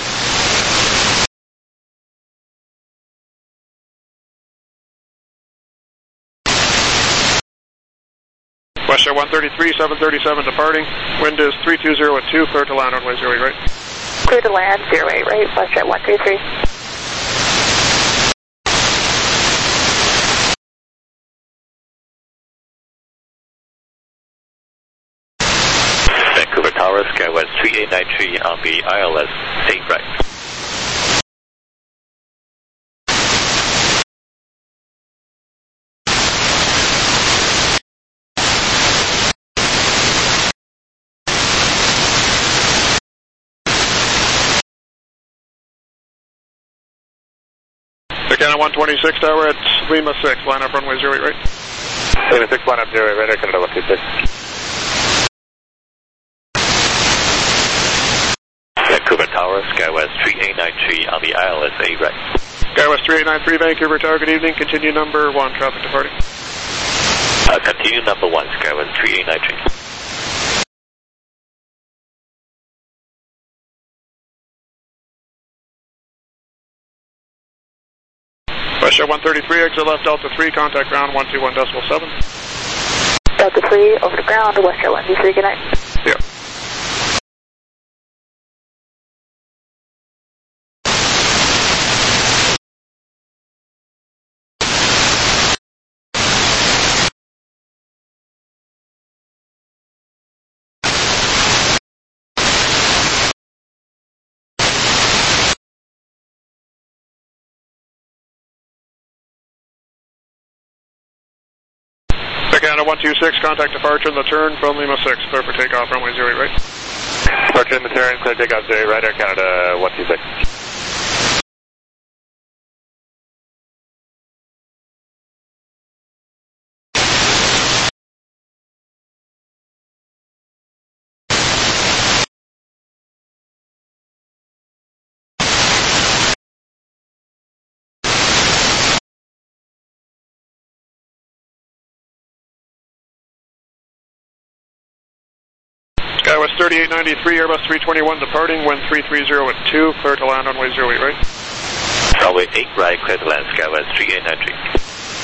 WestJet 133, 737 departing, wind is 320 at 2, clear to land, runway 08 right. Clear to land, 08 right, WestJet 133. Vancouver Tower, Skywest 3893 on the ILS, 8 right. Canada 126 tower at Lima 6, line up runway 08 right. Lima 6, line up 08 right, Air Canada 126. Vancouver Tower, SkyWest 3893 on the ILS 8 right. SkyWest 3893, Vancouver Tower, good evening. Continue number 1, traffic departing. Continue number 1, SkyWest 3893. WestJet 133, exit left Delta 3, contact ground 121.7. Delta 3 over the ground, WestJet 123, good night. Yeah. Canada 126, contact departure in the turn from Lima 6, clear for takeoff, runway 08 right. Departure in the turn, clear takeoff 08 right, Air Canada 126. SkyWest 3893, Airbus 321 departing, wind 330 at 2, clear to land runway 08 right. Runway 8 right, clear to land, SkyWest 3893.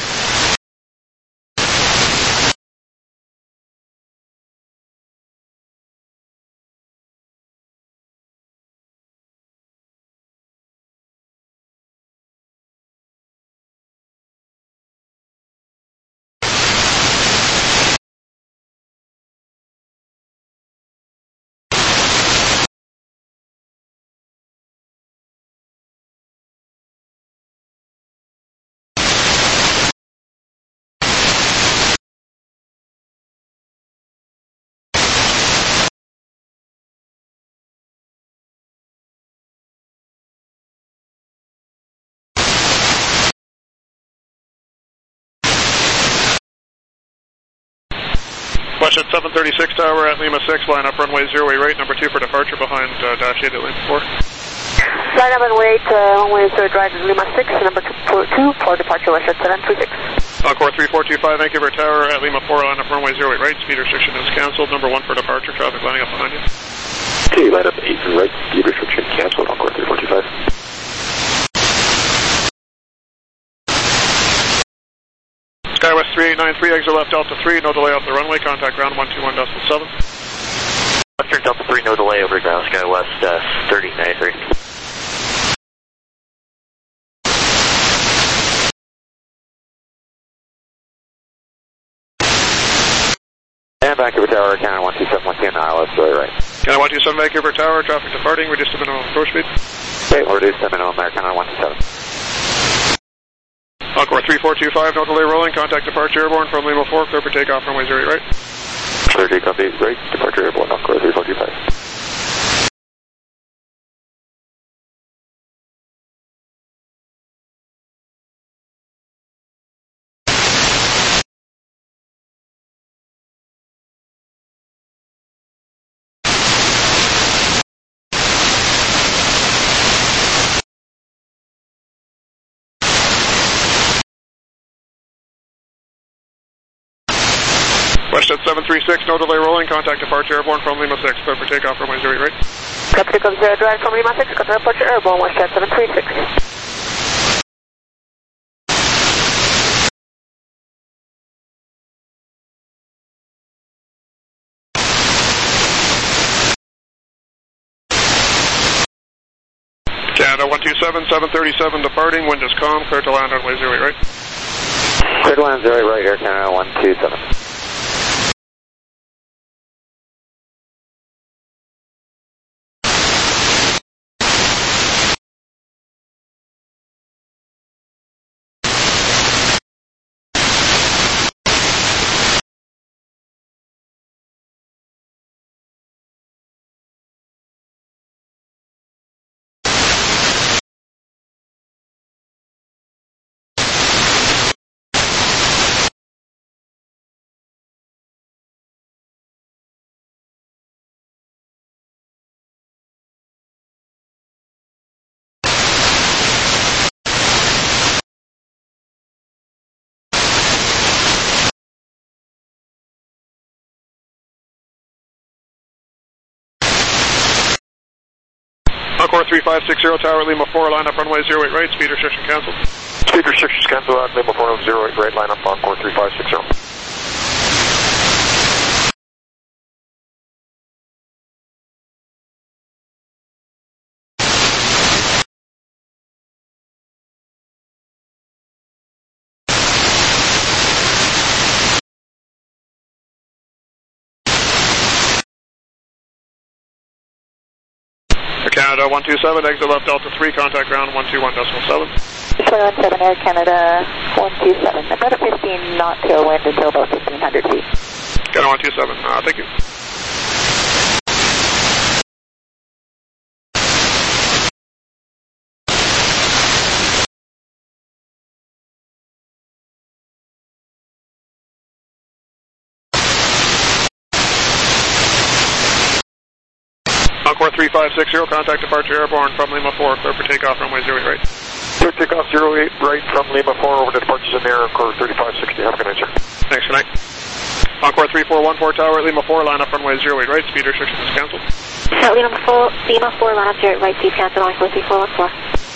WestJet 736 tower at Lima 6, line up runway 08 right, number 2 for departure behind dash 8 at Lima 4. Line up and wait, runway 0 right at Lima 6, number 2 for departure, WestJet 736. Encore 3425, Vancouver Tower at Lima 4, line up runway 08 right, speed restriction is cancelled, number 1 for departure, traffic lining up behind you. Okay, line up 8 right, speed restriction cancelled, Encore 3425. SkyWest 3893, exit left Delta 3, no delay off the runway, contact ground 121.7. Western Delta 3, no delay over ground, SkyWest 3893. And Vancouver Tower, Canada 127, 110, ILS 08 right. Canada 127, Vancouver Tower, traffic departing, reduce the minimum approach speed. Okay, we'll reduce the minimum there, Canada 127. Encore 3425, no delay rolling, contact departure airborne from Lima 4, clear for takeoff, runway 08 right. Clear takeoff 8 right, departure airborne, Encore 3425. WestJet 736, no delay rolling, contact departure airborne from Lima 6, clear for takeoff, runway 08 right. Clear for takeoff 0 right from Lima 6, contact departure airborne, WestJet 736. Canada 127, 737 departing, wind is calm, clear to land runway 08 right. Clear to land 08 right, Air Canada 127. Encore 3560 Tower Lima 4, line up runway 08 right, speed restriction canceled. Speed restrictions cancel out, Lima 408 right, line up Encore 3560. Canada 127, exit left Delta 3, contact ground 121.7. 217 Air Canada 127, about a 15 knot tailwind until about 1500 feet. Canada 127, thank you. Encore 3560, contact departure airborne from Lima 4, clear for takeoff, runway 08 right. Clear takeoff 08 right from Lima 4 over to departures in the air, Encore 3560. Have a good night, sir. Thanks, good night. Encore 3414 Tower, Lima 4, line up runway 08 right, speed restriction is cancelled. Lima 4, line up 08 right, speed cancelled, Encore 3414.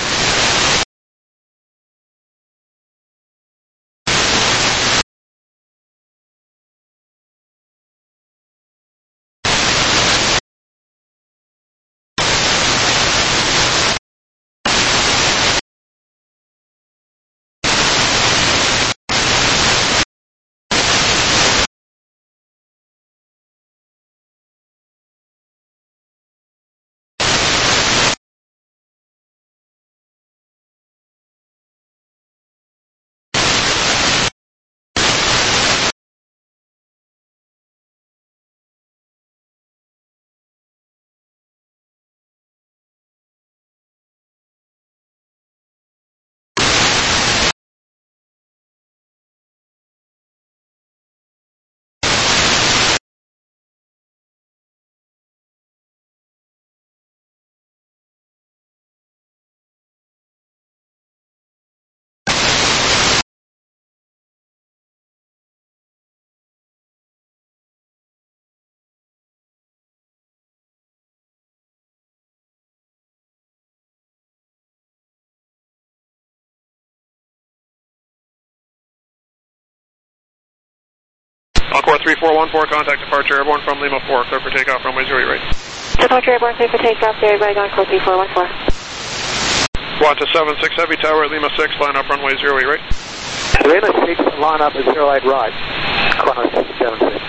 Encore 3414, contact departure airborne from Lima 4, clear for takeoff, runway 08 right. Departure airborne, clear for takeoff, 08 right, Encore 3414. Wanta 76 Heavy Tower, Lima 6, line up runway 08 right. Lima 6, line up at 08 right. Qantas 76.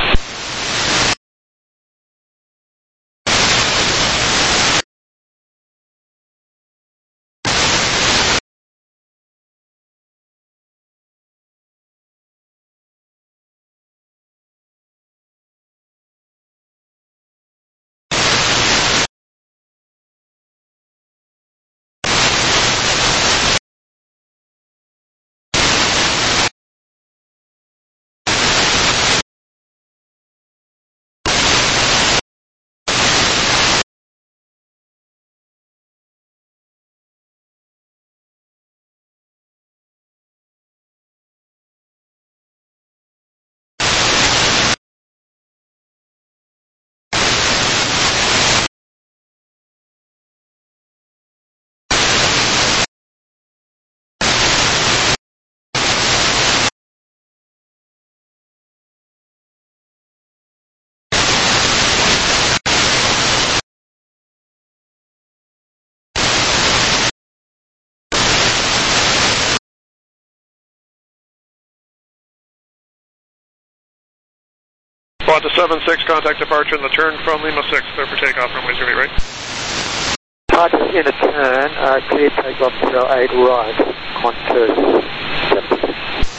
Quad to 76, contact departure in the turn from Lima 6, clear for takeoff, runway 08 right. Departure in a turn, clear takeoff 08 right, Qantas 76.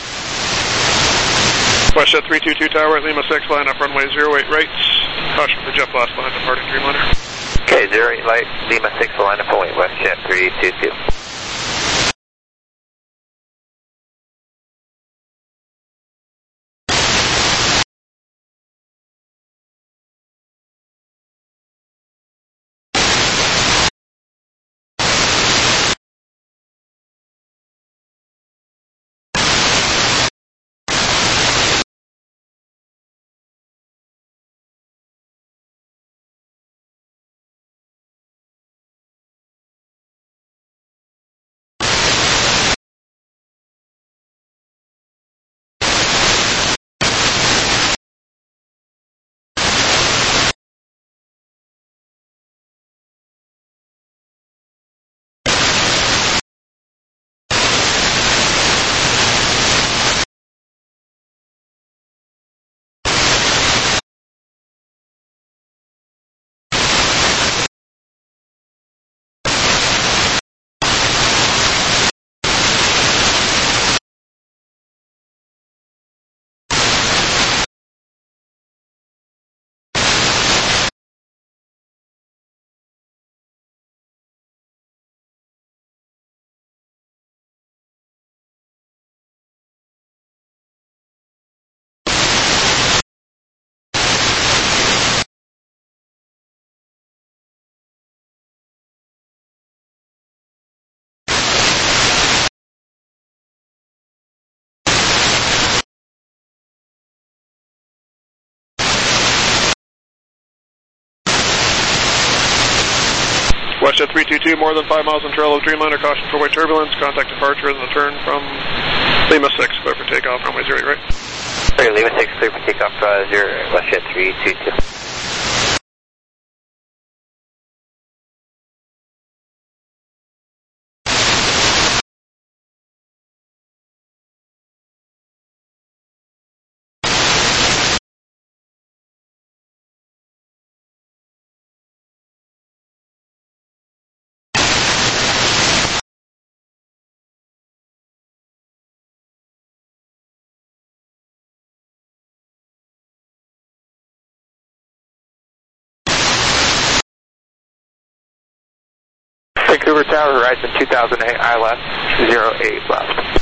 WestJet 322 Tower at Lima 6, line up runway 08 right. Caution for jet blast line departing Dreamliner. Okay, 08 light, Lima 6, line up away, WestJet 322. WestJet 322, more than 5 miles on trail of Dreamliner, caution for white turbulence, contact departure in the turn from Lima 6, clear for takeoff, runway 08 right. Okay, Lima 6, clear for takeoff, WestJet 322. Vancouver Tower, Horizon 2008, I left, 08 left.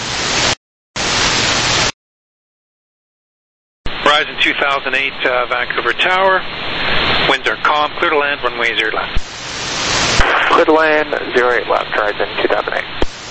Horizon 2008, Vancouver Tower. Winds are calm, clear to land, runway 0 left. Clear to land, 08 left, Horizon 2008.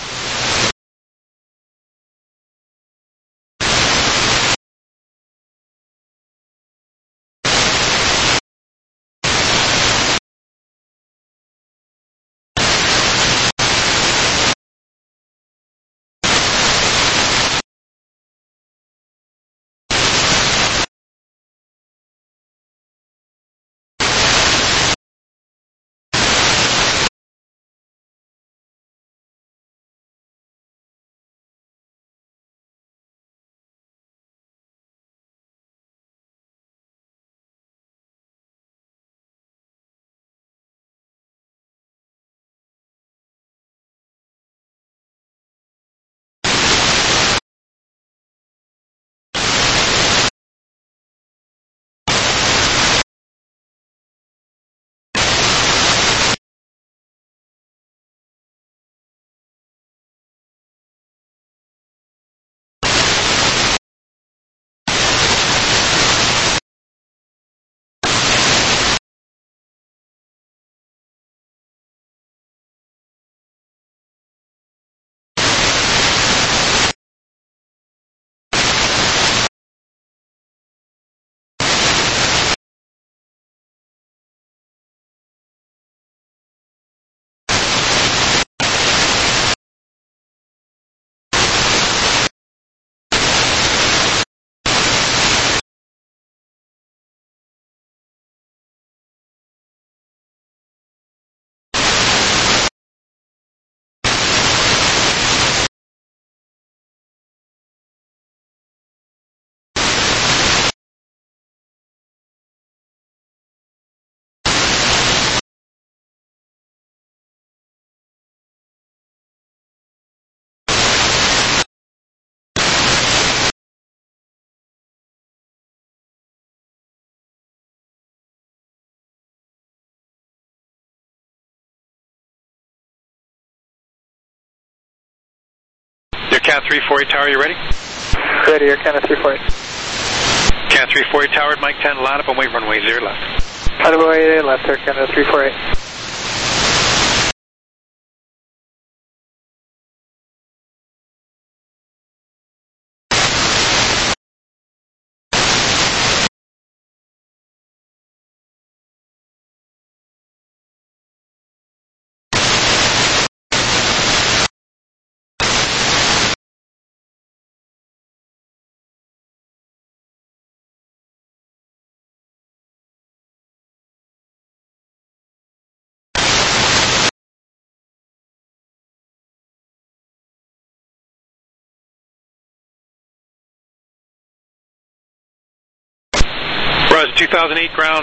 Cat 348 Tower, you ready? Ready, Air Canada 348. Cat 348 Tower at Mike 10, line up and wait, runway 0 left. Runway left, Air Canada 348. Horizon 2008, ground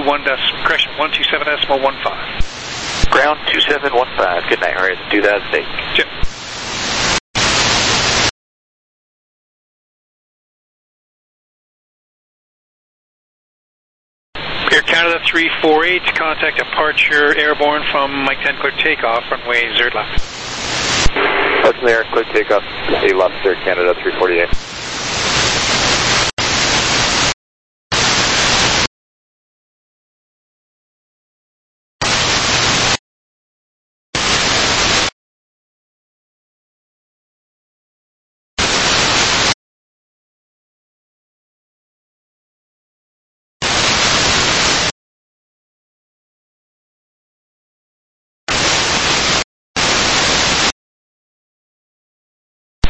127.15. Ground 2715. Good night, Horizon 2008. Chip. Air Canada 348, contact departure airborne from Mike 10, clear takeoff, runway 0 left. That's in the air, clear takeoff, A left, Air Canada 348.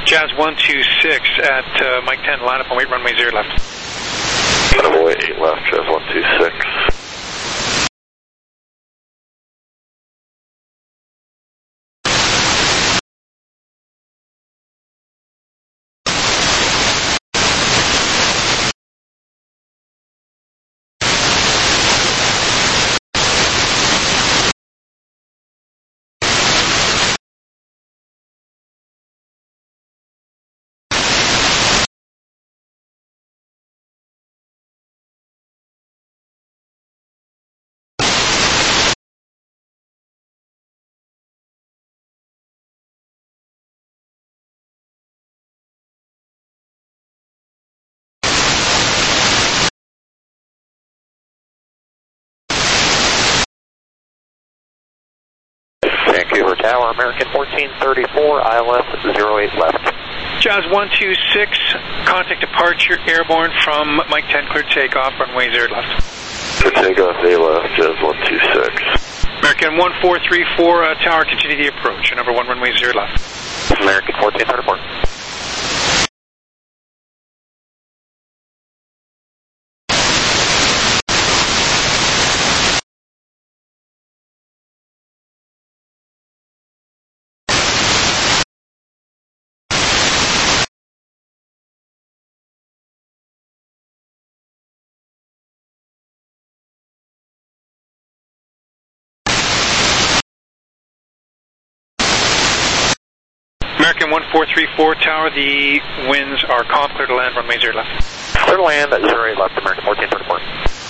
Jazz 126 at Mike 10, line up and wait, runway 0 left. Runway 8 left, Jazz 126. Vancouver Tower, American 1434, ILS 08 left. Jazz 126, contact departure, airborne from Mike 10, clear takeoff, runway 0 left. Clear takeoff, A left, Jazz 126. American 1434, tower, continue the approach, number 1, runway 0 left. American 1434. American 1434, tower, the winds are calm, clear to land, runway 0 left. Clear to land at 08 left, American 1434.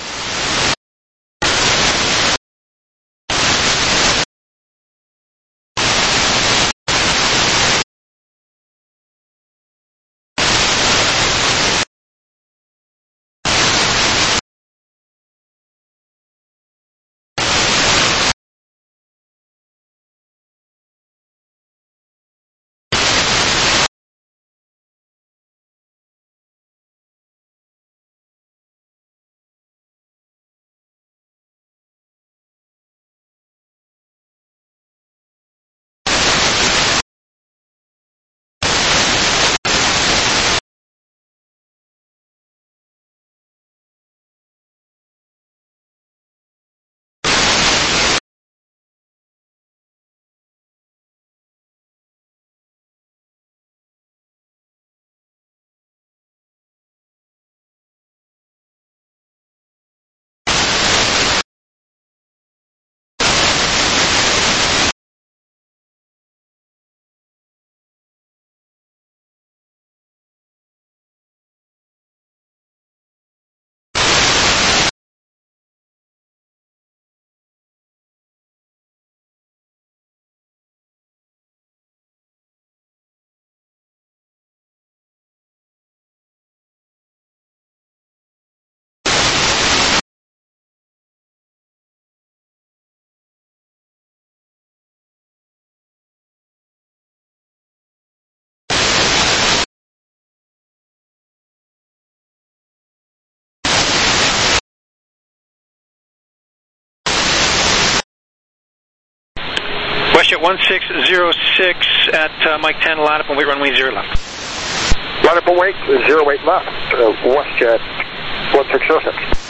WestJet 1606 at Mike 10, line up and wait, runway 0 left. Line up and wait, 08 left, WestJet 1606.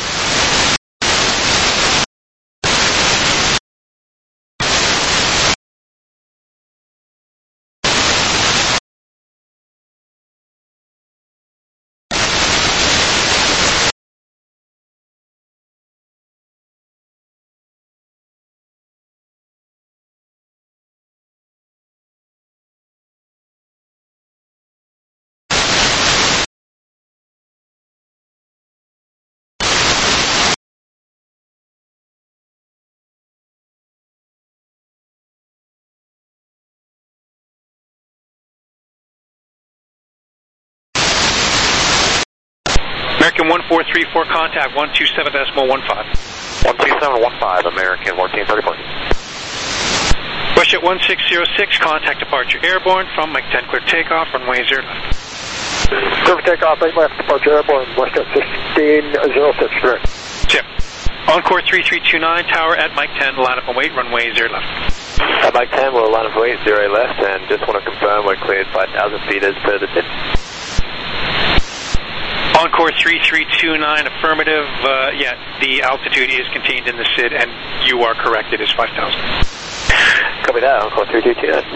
American 1434, contact 127.15. 127.15, American 1434. WestJet 1606, contact departure, airborne from Mike 10, clear takeoff, runway 0 left. Clear takeoff, 8 left, departure airborne, WestJet 1606, correct. Chip. Encore 3329, tower at Mike 10, line up and wait, runway 0 left. At Mike 10, we'll line up weight, 0 left, and just want to confirm we're cleared 5,000 feet as per the SID. Encore 3329, affirmative. Yeah, the altitude is contained in the SID, and you are correct. It is 5,000. Copy that, Encore 3229.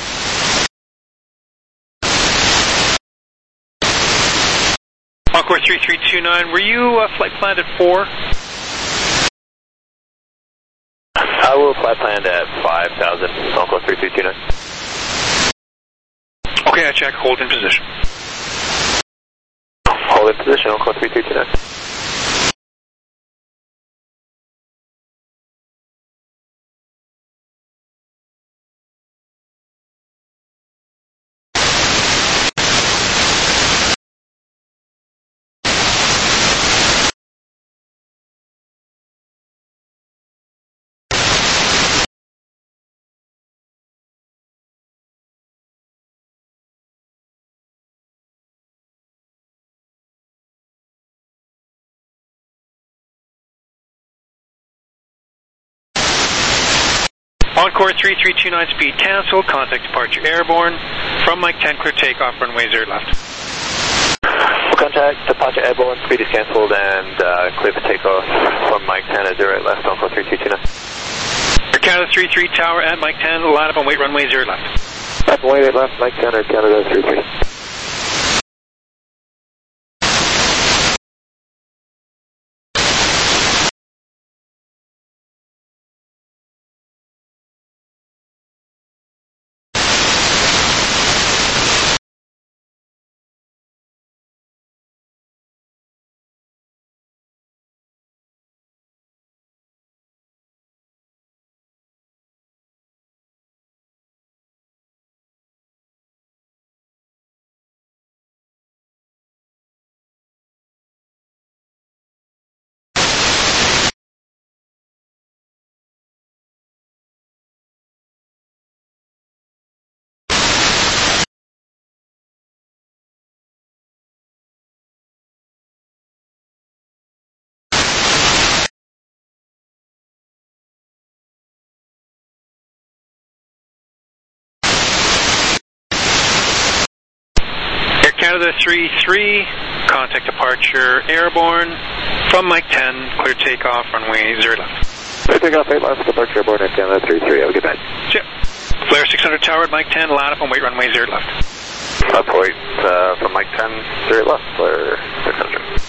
Encore 3329, were you flight planned at 4? I will flight planned at 5,000, Encore 3329. Okay, I check. Hold in position. Hold in position, Encore 3329. Encore 3329, speed canceled. Contact departure airborne. From Mike 10, clear takeoff, runway 0 left. Contact departure airborne, speed is cancelled, and clear for takeoff from Mike 10 at 0 left, Encore 3329. Air Canada 33 tower at Mike 10, line up on wait runway 0 left. Line up on wait left, Mike 10 Air Canada 33. Canada 33, contact departure airborne. From Mike 10, clear takeoff, runway 0 left. Clear takeoff, 8 left, departure airborne at Canada 33. Have a good night. Yep. Flare 600 tower at Mike 10, line up on wait runway 0 left. Up wait from Mike 10, 0 left, Flare 600.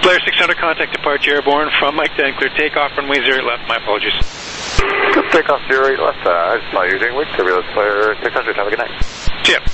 Flare 600, contact departure airborne from Mike 10, clear takeoff, runway 08 left. My apologies. Good takeoff 08 left. I saw you doing weak turbulence. Flare 600, have a good night. See ya.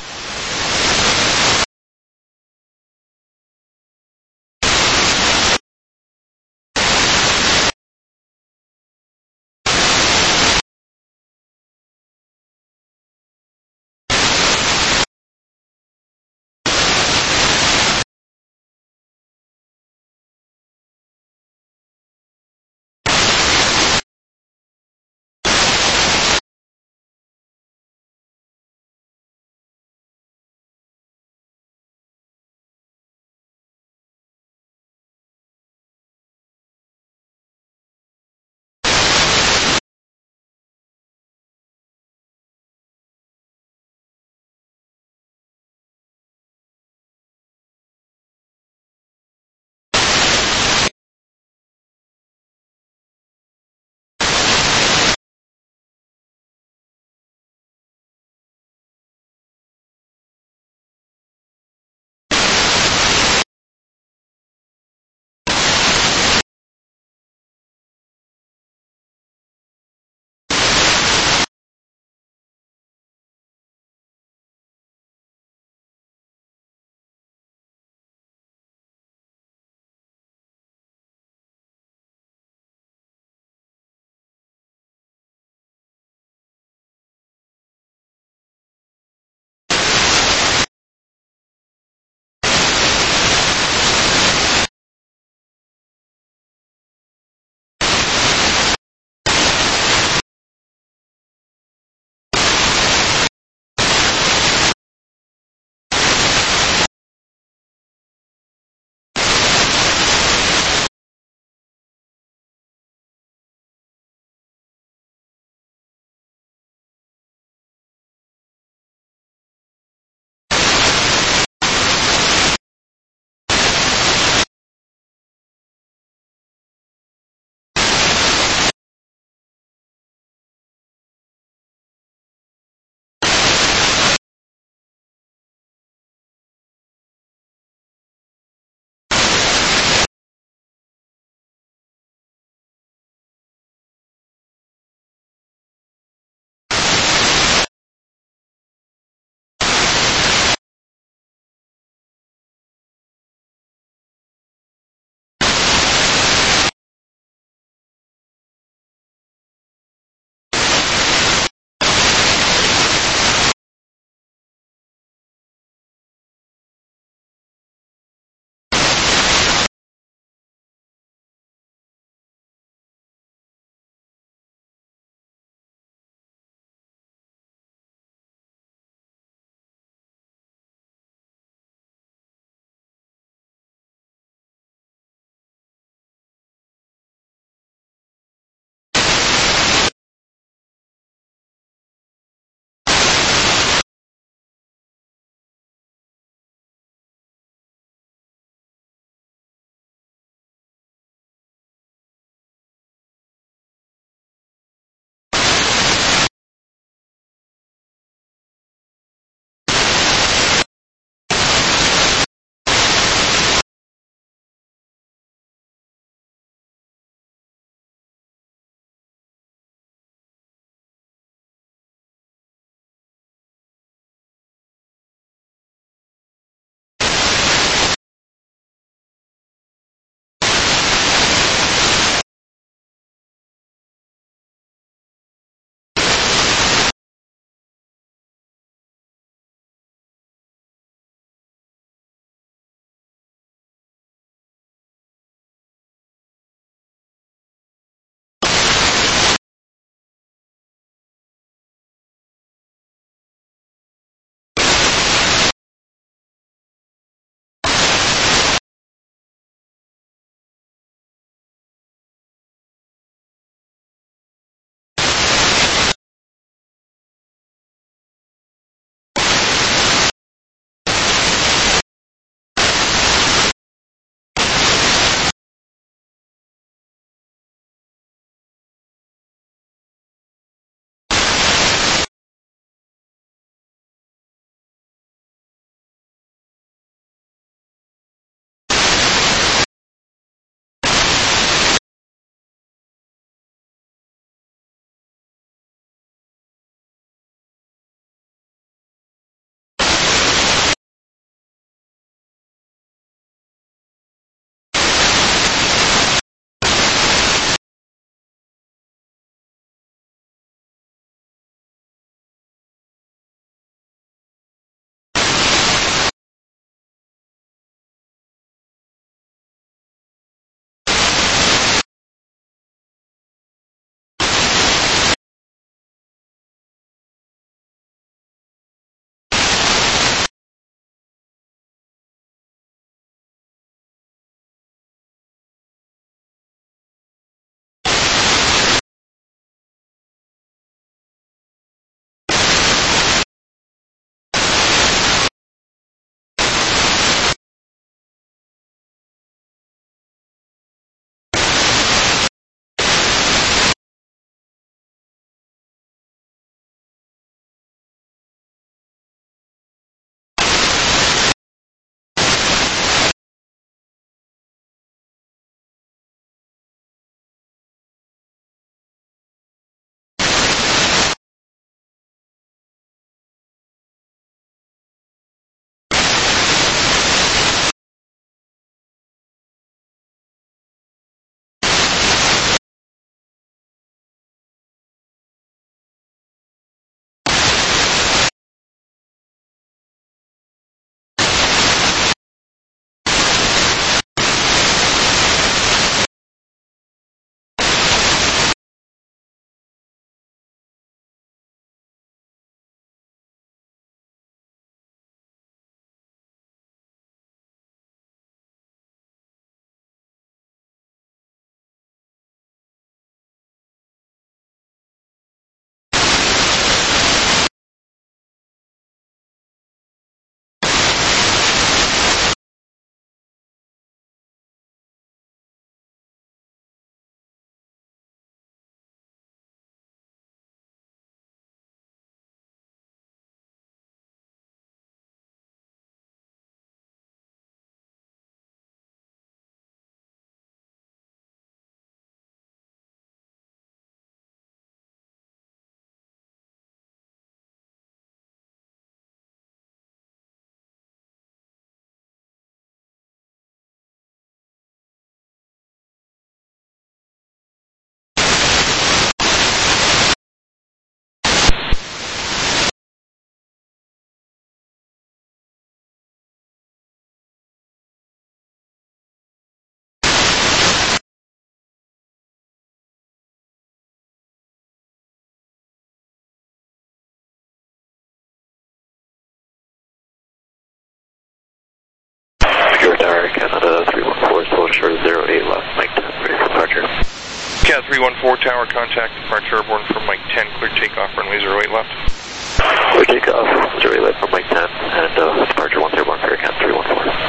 314 tower, contact departure airborne from Mike 10, clear takeoff, runway 08 left. Clear takeoff, 08 left from Mike 10, and departure 1 airborne, clear count 314.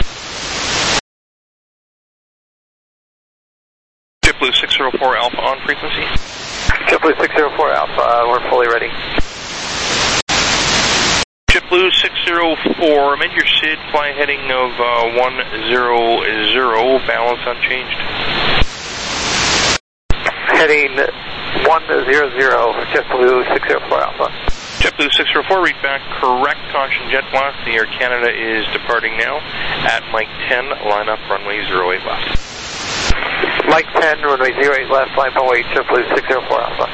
JetBlue 604 Alpha on frequency. JetBlue 604 Alpha, we're fully ready. JetBlue 604, amend your SID, fly heading of 100, balance unchanged. Heading 100, JetBlue 604 Alpha. JetBlue 604, read back, correct, caution jet blast. The Air Canada is departing now at Mike 10, line up, runway 08 left. Mike 10, runway 08 left, line up, JetBlue 604 Alpha.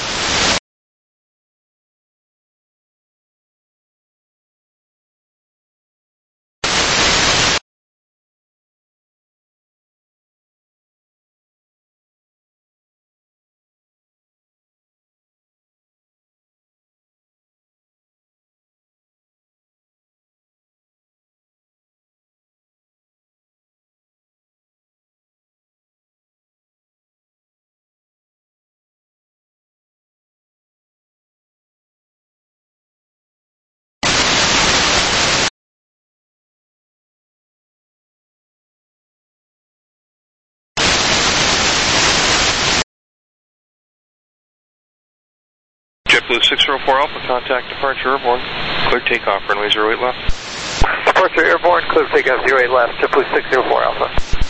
JetBlue 604 Alpha, contact departure airborne, clear takeoff, runway 08 left. Departure airborne, clear takeoff 08 left, JetBlue 604 Alpha.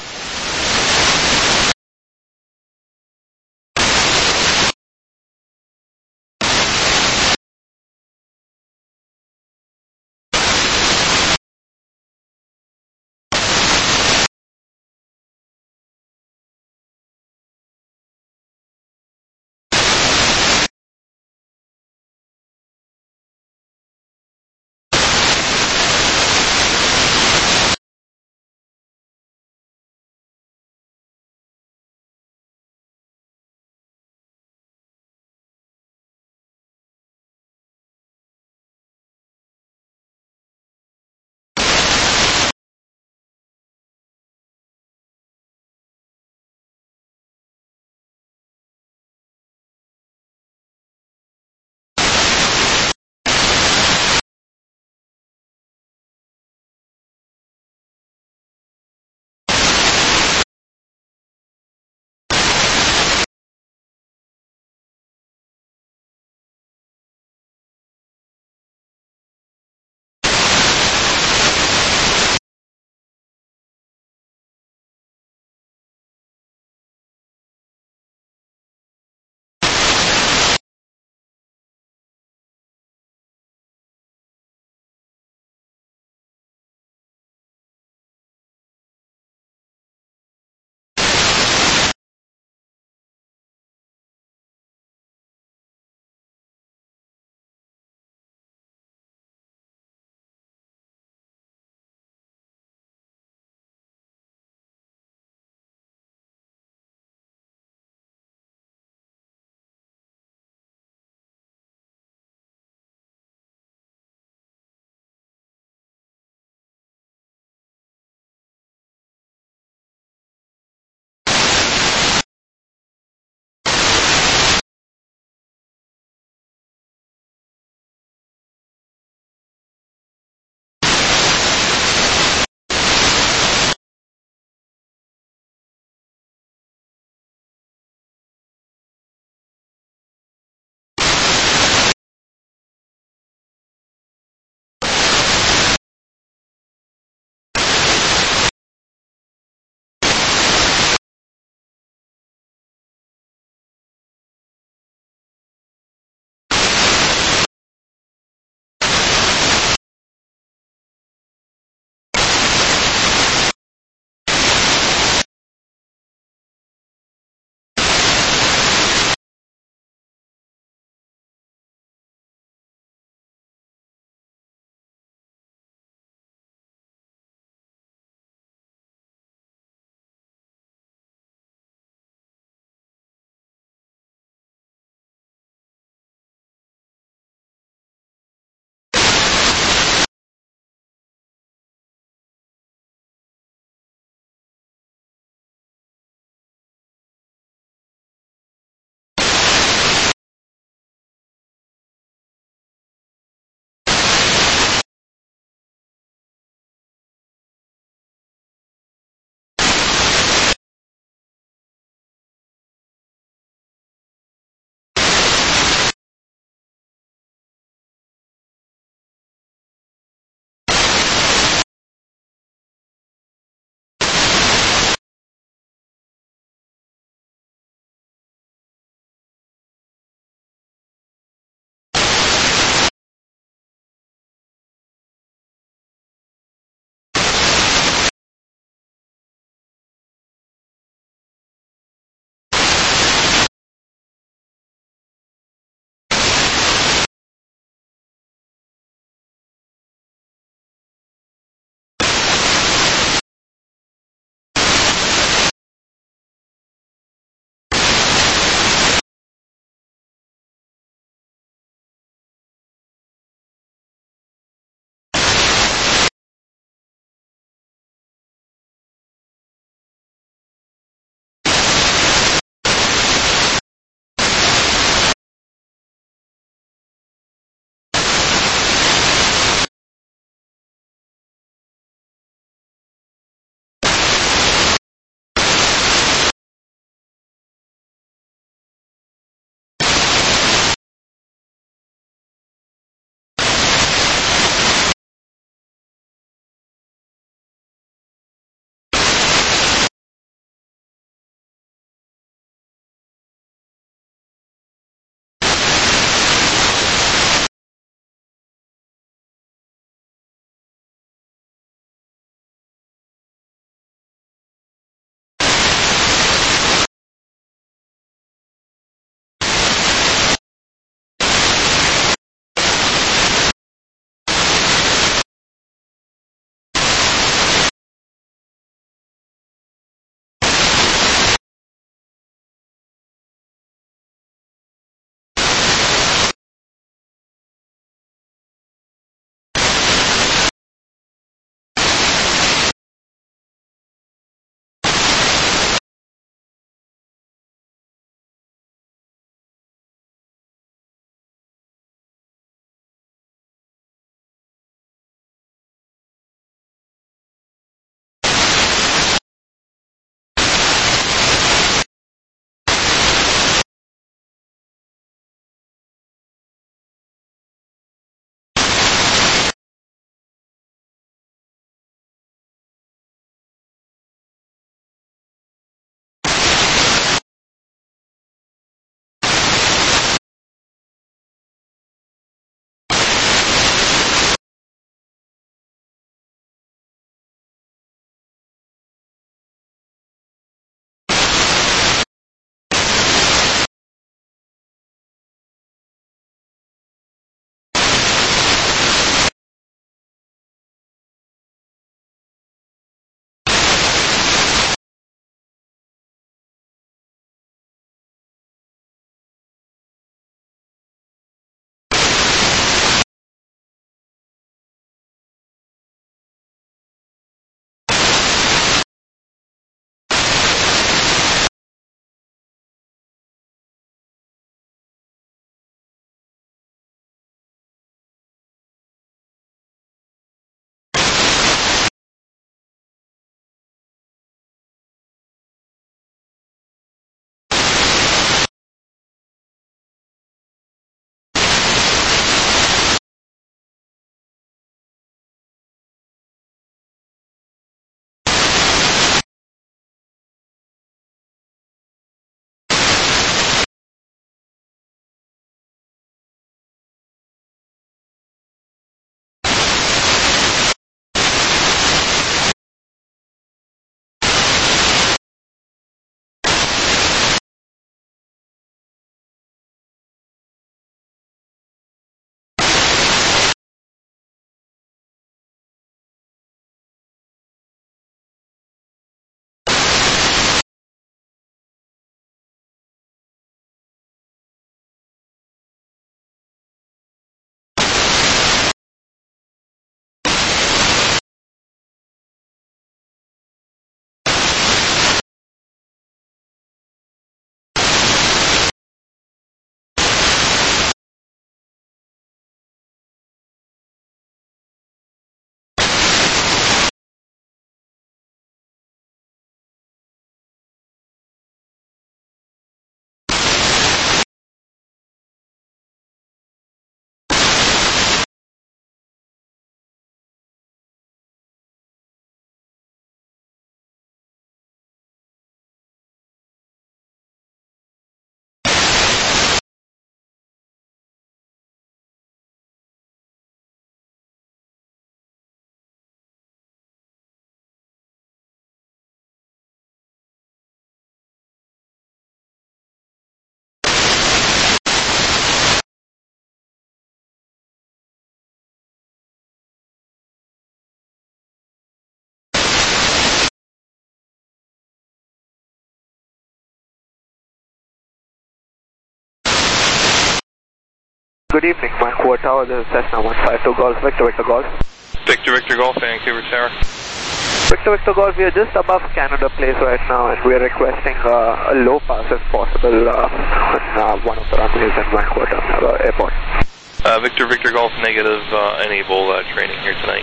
Good evening, Vancouver Tower. This is Cessna 152 Golf, Victor Victor Golf. Victor Victor Golf, Vancouver Tower. Victor Victor Golf, we are just above Canada Place right now, and we are requesting a low pass if possible on one of the runways in Vancouver Airport. Victor Victor Golf, negative, enable training here tonight.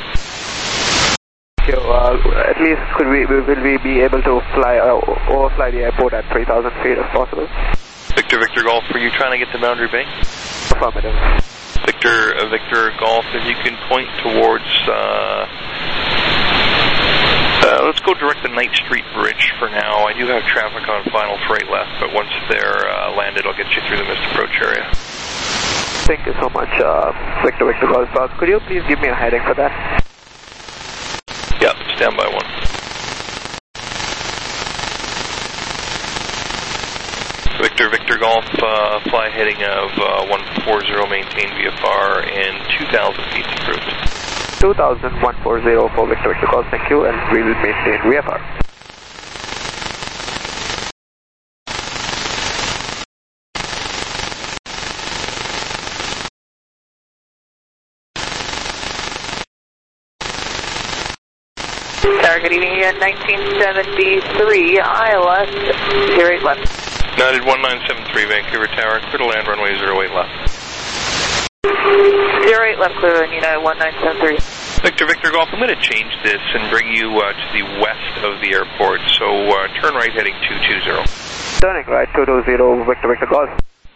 At least will we be able to overfly the airport at 3,000 feet if possible? Victor Victor Golf, were you trying to get to Boundary Bay? Affirmative. Victor Golf, if you can point towards, let's go direct to Knight Street Bridge for now. I do have traffic on final freight left, but once they're landed, I'll get you through the missed approach area. Thank you so much, Victor Victor Golf. Could you please give me a heading for that? Yeah, stand by one. Victor Victor Golf, fly heading of 140, maintain VFR, and 2,000 feet approved. 2,140 for Victor Victor Golf, thank you, and we will maintain VFR. Tower, good evening, 1973, ILS, 08 left. United 1973, Vancouver Tower, clear to land, runway 08 left. 08 left, clear to United 1973. Victor Victor Golf, I'm going to change this and bring you to the west of the airport, so turn right heading 220. Turning right 220, Victor Victor Golf.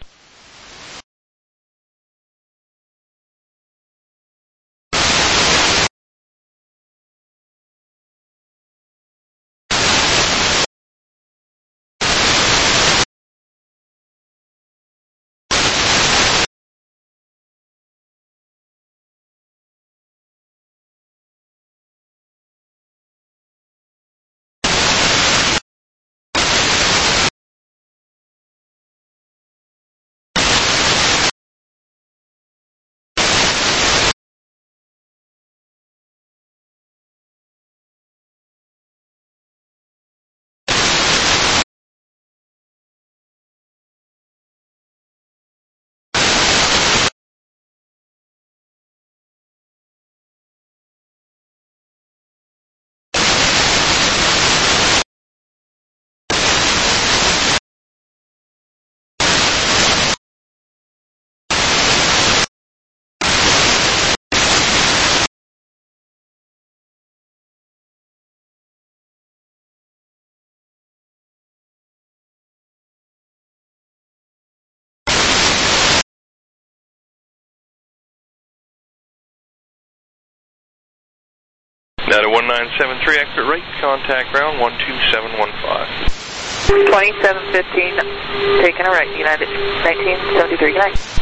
United 1973, exit right, contact ground 12715. 2715, taking a right, United 1973, good night.